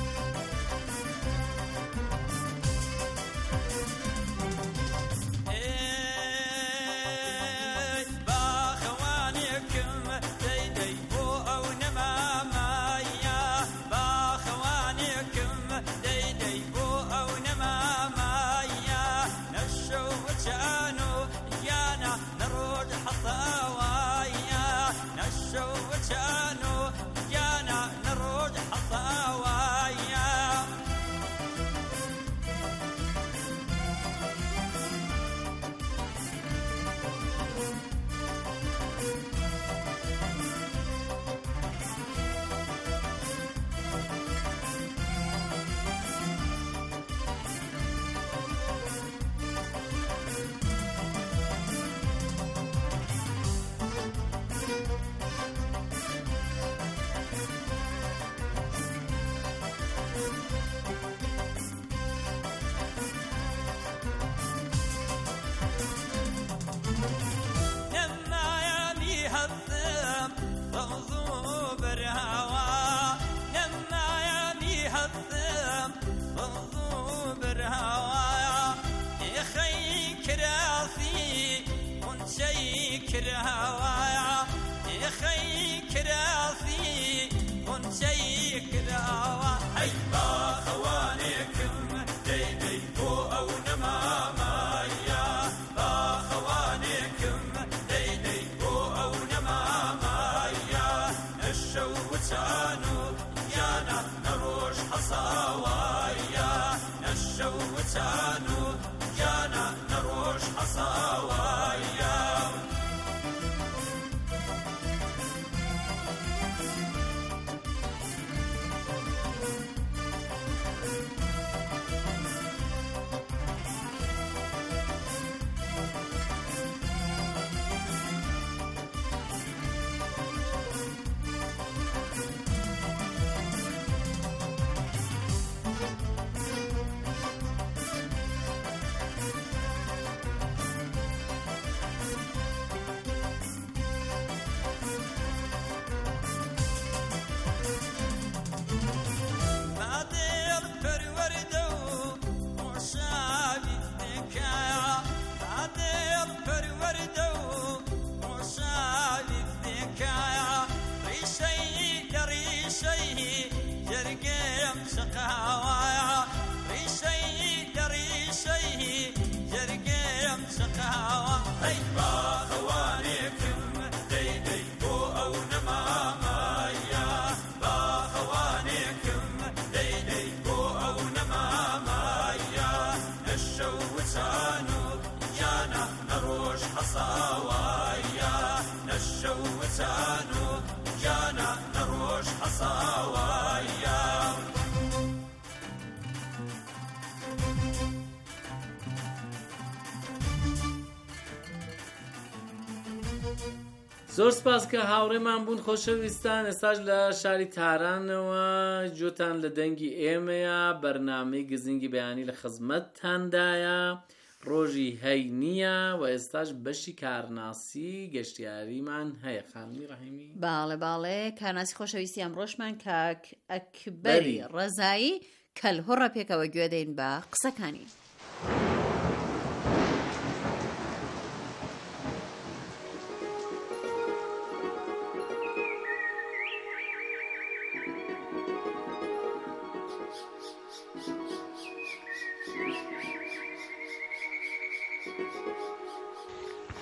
S8: زۆر سپاس کە هاوڕێمان بوون خۆشەویستان. ئێستاش لە شاری تارانەوە جوتان لە دەنگی ئێمەیە، بەرنامەی گزینگی بەیانی لە خزمەتتاندایە، ڕۆژی هەینیە و ئێستاش بەشی کارناسی گەشتیاریمان هەیە. خانمی ڕەحیمی
S3: باڵێ باڵێ کارناسی خۆشەویستی ئەمڕۆشمان کاک ئەکبەری ڕەزایی کەلهۆڕە پێکەوە گوێ دەین بە قسەکانی.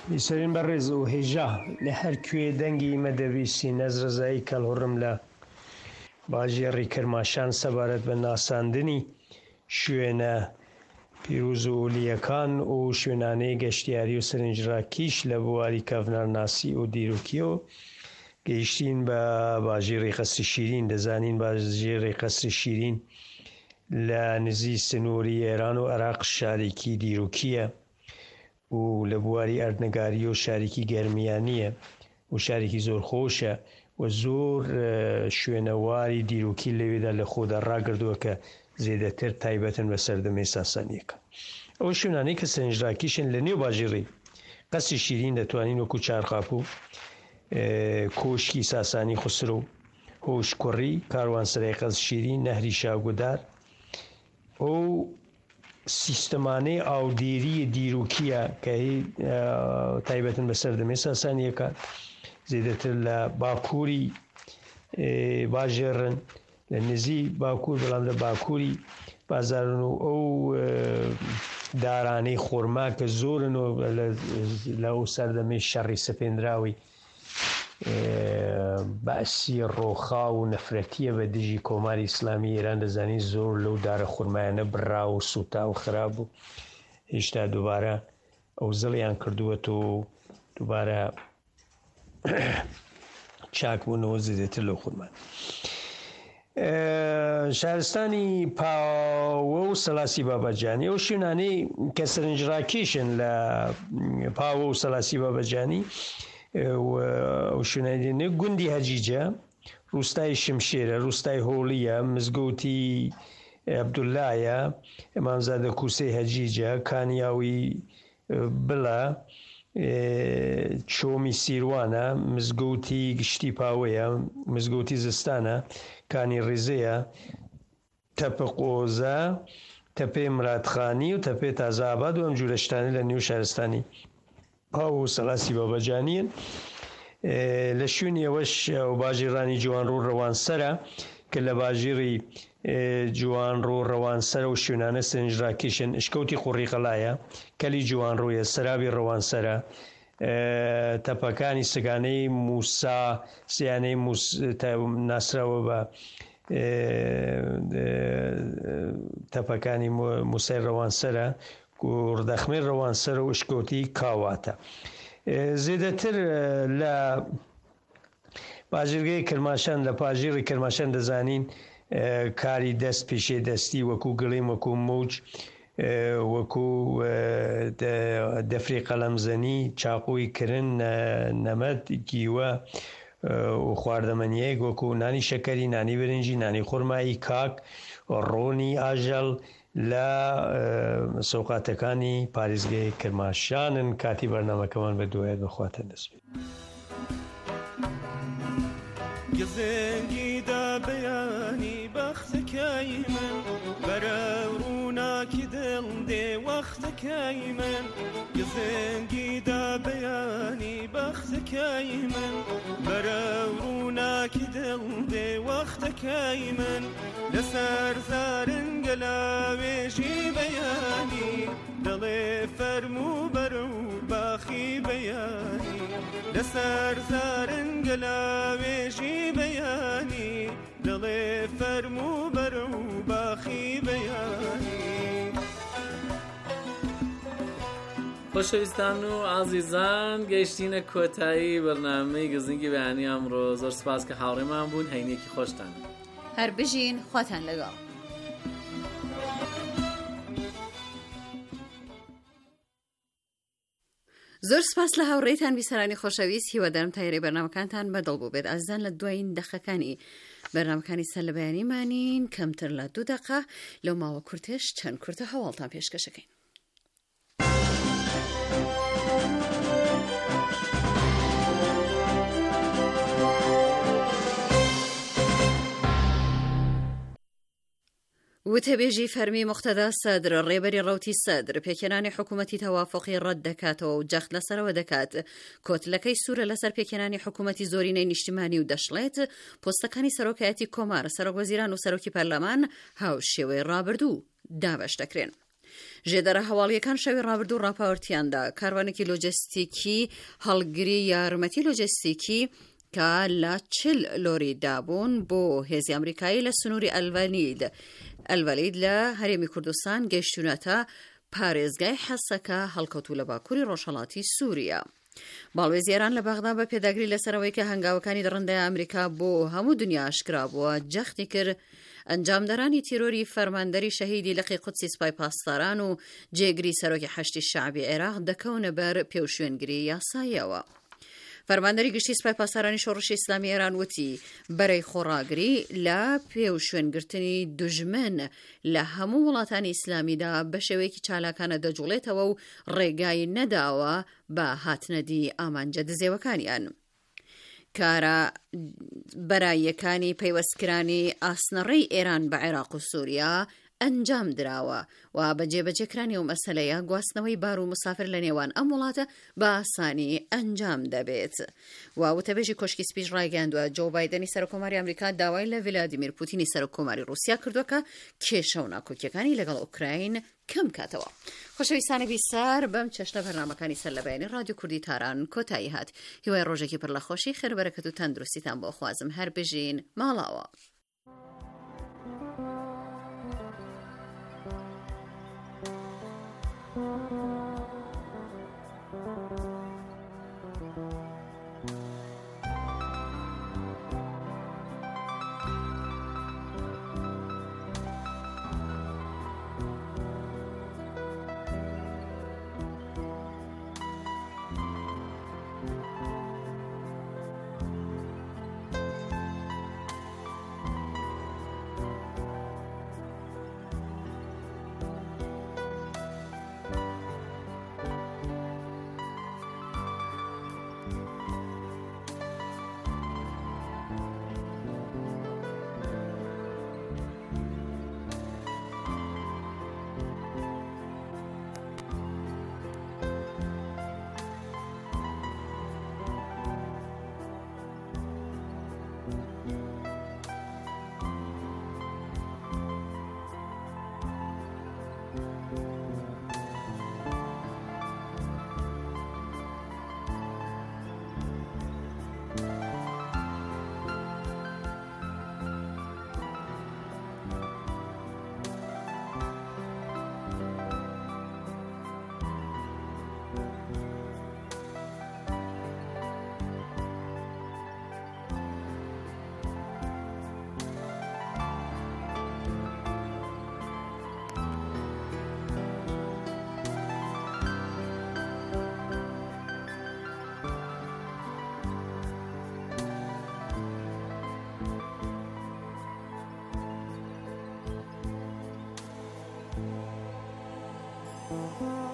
S13: بیسەرین بەڕێز و هێژا لە هەر کوێ دەنگی مەدەویستی نەزرەزایی کەڵهڕم لە باژێڕی کرماشان سەبارەت بە ناساندنی شوێنە پیرۆز و ئولیەکان و شوێنانەی گەشتیاری و سەرنجڕاکیش لە بواری کەڤنەرناسی و دیروکیەوە گەیشتین بە باژێڕی قەسری شیرین. دەزانین باژێڕی قەسری شیرین لە نزی سنووری ئێران و عێراق شارێکی دیروکیە و لە بواری ئەردنەگاری و شارێکی گەرمیانیە و شارێکی زۆر خۆشە و زۆر شوێنەواری دیروکی لەوێدا لە خۆدا ڕاگردووە کە زێدەتر تایبەتن بە سەردەمەی ساسانیەکە. ئەوە شوێنانەی کە سەرنجڕاکیشن لە نێو باژێڕی قەسری شیرین دەتوانین وەکو چارقاپوو، کۆشکی ساسانی خوسرۆ، هۆش کوڕی، کاروانسەرای قەسری شیرین، نەهری شاگودار ئەو سیستەمانەی ئاودێری دیروکیە کە تایبەتن بە سەردەمەی ساسانیەکە زێدەتر لە باکووری باژێڕن، لە نزی باکوور بەڵام لە باکووری بازارن و ئەو دارانەی خۆرما کە زۆرن و لە ئەو سەردەمەی شەڕی سەپێنراوی بەعسی ڕۆخا و نەفرەتیە بە دژی کۆماری ئیسلامی ئێران. دەزانی زۆر لەو دارە خورمایانە بڕا و سوتا و خراپ و هێشتا دووبارە ئەو زڵیان کردووەت و دووبارە چاک بوونەوە زیاتر لەو خورمان. شارستانی پاوە و سەلاسی بابەجانی ئەو شوێنانەی کە سەرنجڕاکیشن لە پاوە و سەلاسی بابەجانی و شوێنە گوندی هەجیجە، ڕوستای شمشێرە، ڕوستای هۆڵیە، مزگەوتی عەبدوڵایە، ئەمامزادە کووسەی هەجیجە، کانیاوی بڵە، چۆمی سیروانە، مزگەوتی گشتی پاوەیە، مزگەوتی زستانە، کانی ڕێزەیە، تەپە قۆزە، تەپێ مراتخانی و تەپێ تازاباد و ئەم جوورە شتانە لە نێو شارستانی پاو و سەلاسی بابەجانیان. لە شوێنی ئەوەش باژێڕانی جوانڕۆ ڕەوانسەرە کە لە باژێڕی جوانڕۆ ڕەوانسەرە و شوێنانە سەرنجڕاکیشن. شکەوتی قوڕیقەڵایە، کەلی جوانڕۆیە، سەرابی ڕەوانسەرە، تەپەکانی سگانەی موسا سیانەی ناسراوە بە تەپەکانی موسای ڕەوانسەرە، ڕدەخمەی ڕەوانسەرە و شکۆتی کاواتە. زێدەتر لە باژێرگەی کرماشان لە باژێڕی کرماشان دەزانین کاری دەست پیشێ دەستی وەکو گڵیم، وەکو موج، وەکو دەفری قەلەمزەنی، چاقۆی کرن، نەمەد، گیوە و خواردەمەنیەک وەکو نانی شەکەری، نانی برنجی، نانی خورمایی، کاک، ڕۆنی ئاژەڵ لە سەوقاتەکانی پارێزگای کرماشانن. کاتی بەرنامەکەمان بە دوایەت بەخواتە دەستێت.
S14: گزنگی دا بەیانی بەختەکەی من بەرە ڕووناکی دڵ دێ وەختەکەی من، گزنگی دا بەیانی بەختەکەی من بەرە ڕووناکی دڵ دێ وەختەکەی من، لەسەر زارنگە لاوێژی بەیانی دڵێ فەرموو بەرە و باخی بەیانی، لەسەر زارنگە لاوێژی بەیانی دڵێ فەرموو بەرە و باخی بەیانی.
S8: خۆشەویستان و ئازیزان، گەیشتینە کۆتایی بەرنامەی گزنگی بەیانی ئەمڕۆ. زۆر سپاس کە هاوڕێمان بوون، هەینێکی خۆشتان.
S3: هەر بژین، خواتان لەگەڵ. زۆر سپاس لە هاوڕێیتان بیسەرانی خۆشەویست. هیوادارم تایرەی بەرنامەکانتان بەدڵ بوو بێت. ئازیزان، لە دوایین دەقەکانی بەرنامەکانی سەر لە بەیانیمانین. کەمتر لە دوو دەقە لەو ماوە کورتێش چەند کورتە هەواڵتان پێشکەشەکەین. وتەبێژی فەرمی مختەدا سەدر ڕێبەری ڕەوتی سەدر پێکێنانی حکوومەتی تەوافقی ڕەت دەکاتەوە و جەخت لەسەرەوە دەکات. کۆتلەکەی سوورە لەسەر پێکێنانی حکوومەتی زۆرینەی نیشتیمانی و دەشڵێت پۆستەکانی سەرۆکایەتی کۆمار، سەرۆک وەزیران و سەرۆکی پەرلەمان هاو شێوەی ڕابردوو دابەش دەکرێن. ژێدەرە هەواڵیەکان شەوی ڕابردوو ڕاپاوەرتیاندا کاروانێکی لۆجستیکی هەڵگری یارمەتی لۆجستیکی کە لە چل لۆری دابوون بۆ هێزی ئەمریکایی لە سنووری ئەلڤەلید ئەلڤەلید لە هەرێمی کوردستان گەیشتونەتە پارێزگای حەسەکە هەڵکەوتوو لە باکووری ڕۆژهەڵاتی سووریا. باڵوێزیێران لە بەغدا بە پێداگری لەسەرەوەی کە هەنگاوەکانی دڕندەی ئەمریکا بۆ هەموو دنیا ئاشکرا بووە جەختی کرد ئەنجامدەرانی تیرۆری فەرماندەری شەهیدی لەقی قودسی سوپای پاسداران و جێگری سەرۆکی حەشتی شەعبی عێراق دەکەونە بەر پێوشوێنگری یاساییەوە. فەرماندەری گشتی سوپای پاسدارانی شۆڕشی ئیسلامی ئێران وتی بەرەی خۆڕاگری لە پێوشوێنگرتنی دوژمن لە هەموو وڵاتانی ئیسلامیدا بە شێوەیەکی چالاکانە دەجوڵێتەوە و ڕێگای نەداوە بە هاتنەدی ئامانجە دزێوەکانیان. کارە بەراییەکانی پەیوەستکرانی ئاسنەڕێی ئێران بە عێراق و سووریا ئەنجام دراوە و بە جێبەجێکرانی و مەسەلەیە گواستنەوەی بار و مسافر لە نێوان ئەم وڵاتە بە ئاسانی ئەنجام دەبێت. و وتەبێژی کۆشکی سپیش ڕایگەاندووە جۆ بایدەنی سەرۆکۆماری ئەمریکا داوای لە ڤلادیمیر پوتینی سەرۆکۆماری رووسیا کردووە کە کێشە و ناکۆکیەکانی لەگەڵ ئوکراین کەم کاتەوە. خۆشەویستانی بیسار بەم چەشنە بەرنامەکانی سەر لە بەیانی رادیۆ کوردی تاران کۆتایی هات. هیوای ڕۆژێکی پڕ لە خۆشی خێربەرەکەت و تەندروستیتان بۆ خوازم هەر بژین ماڵاوە.
S2: Thank you.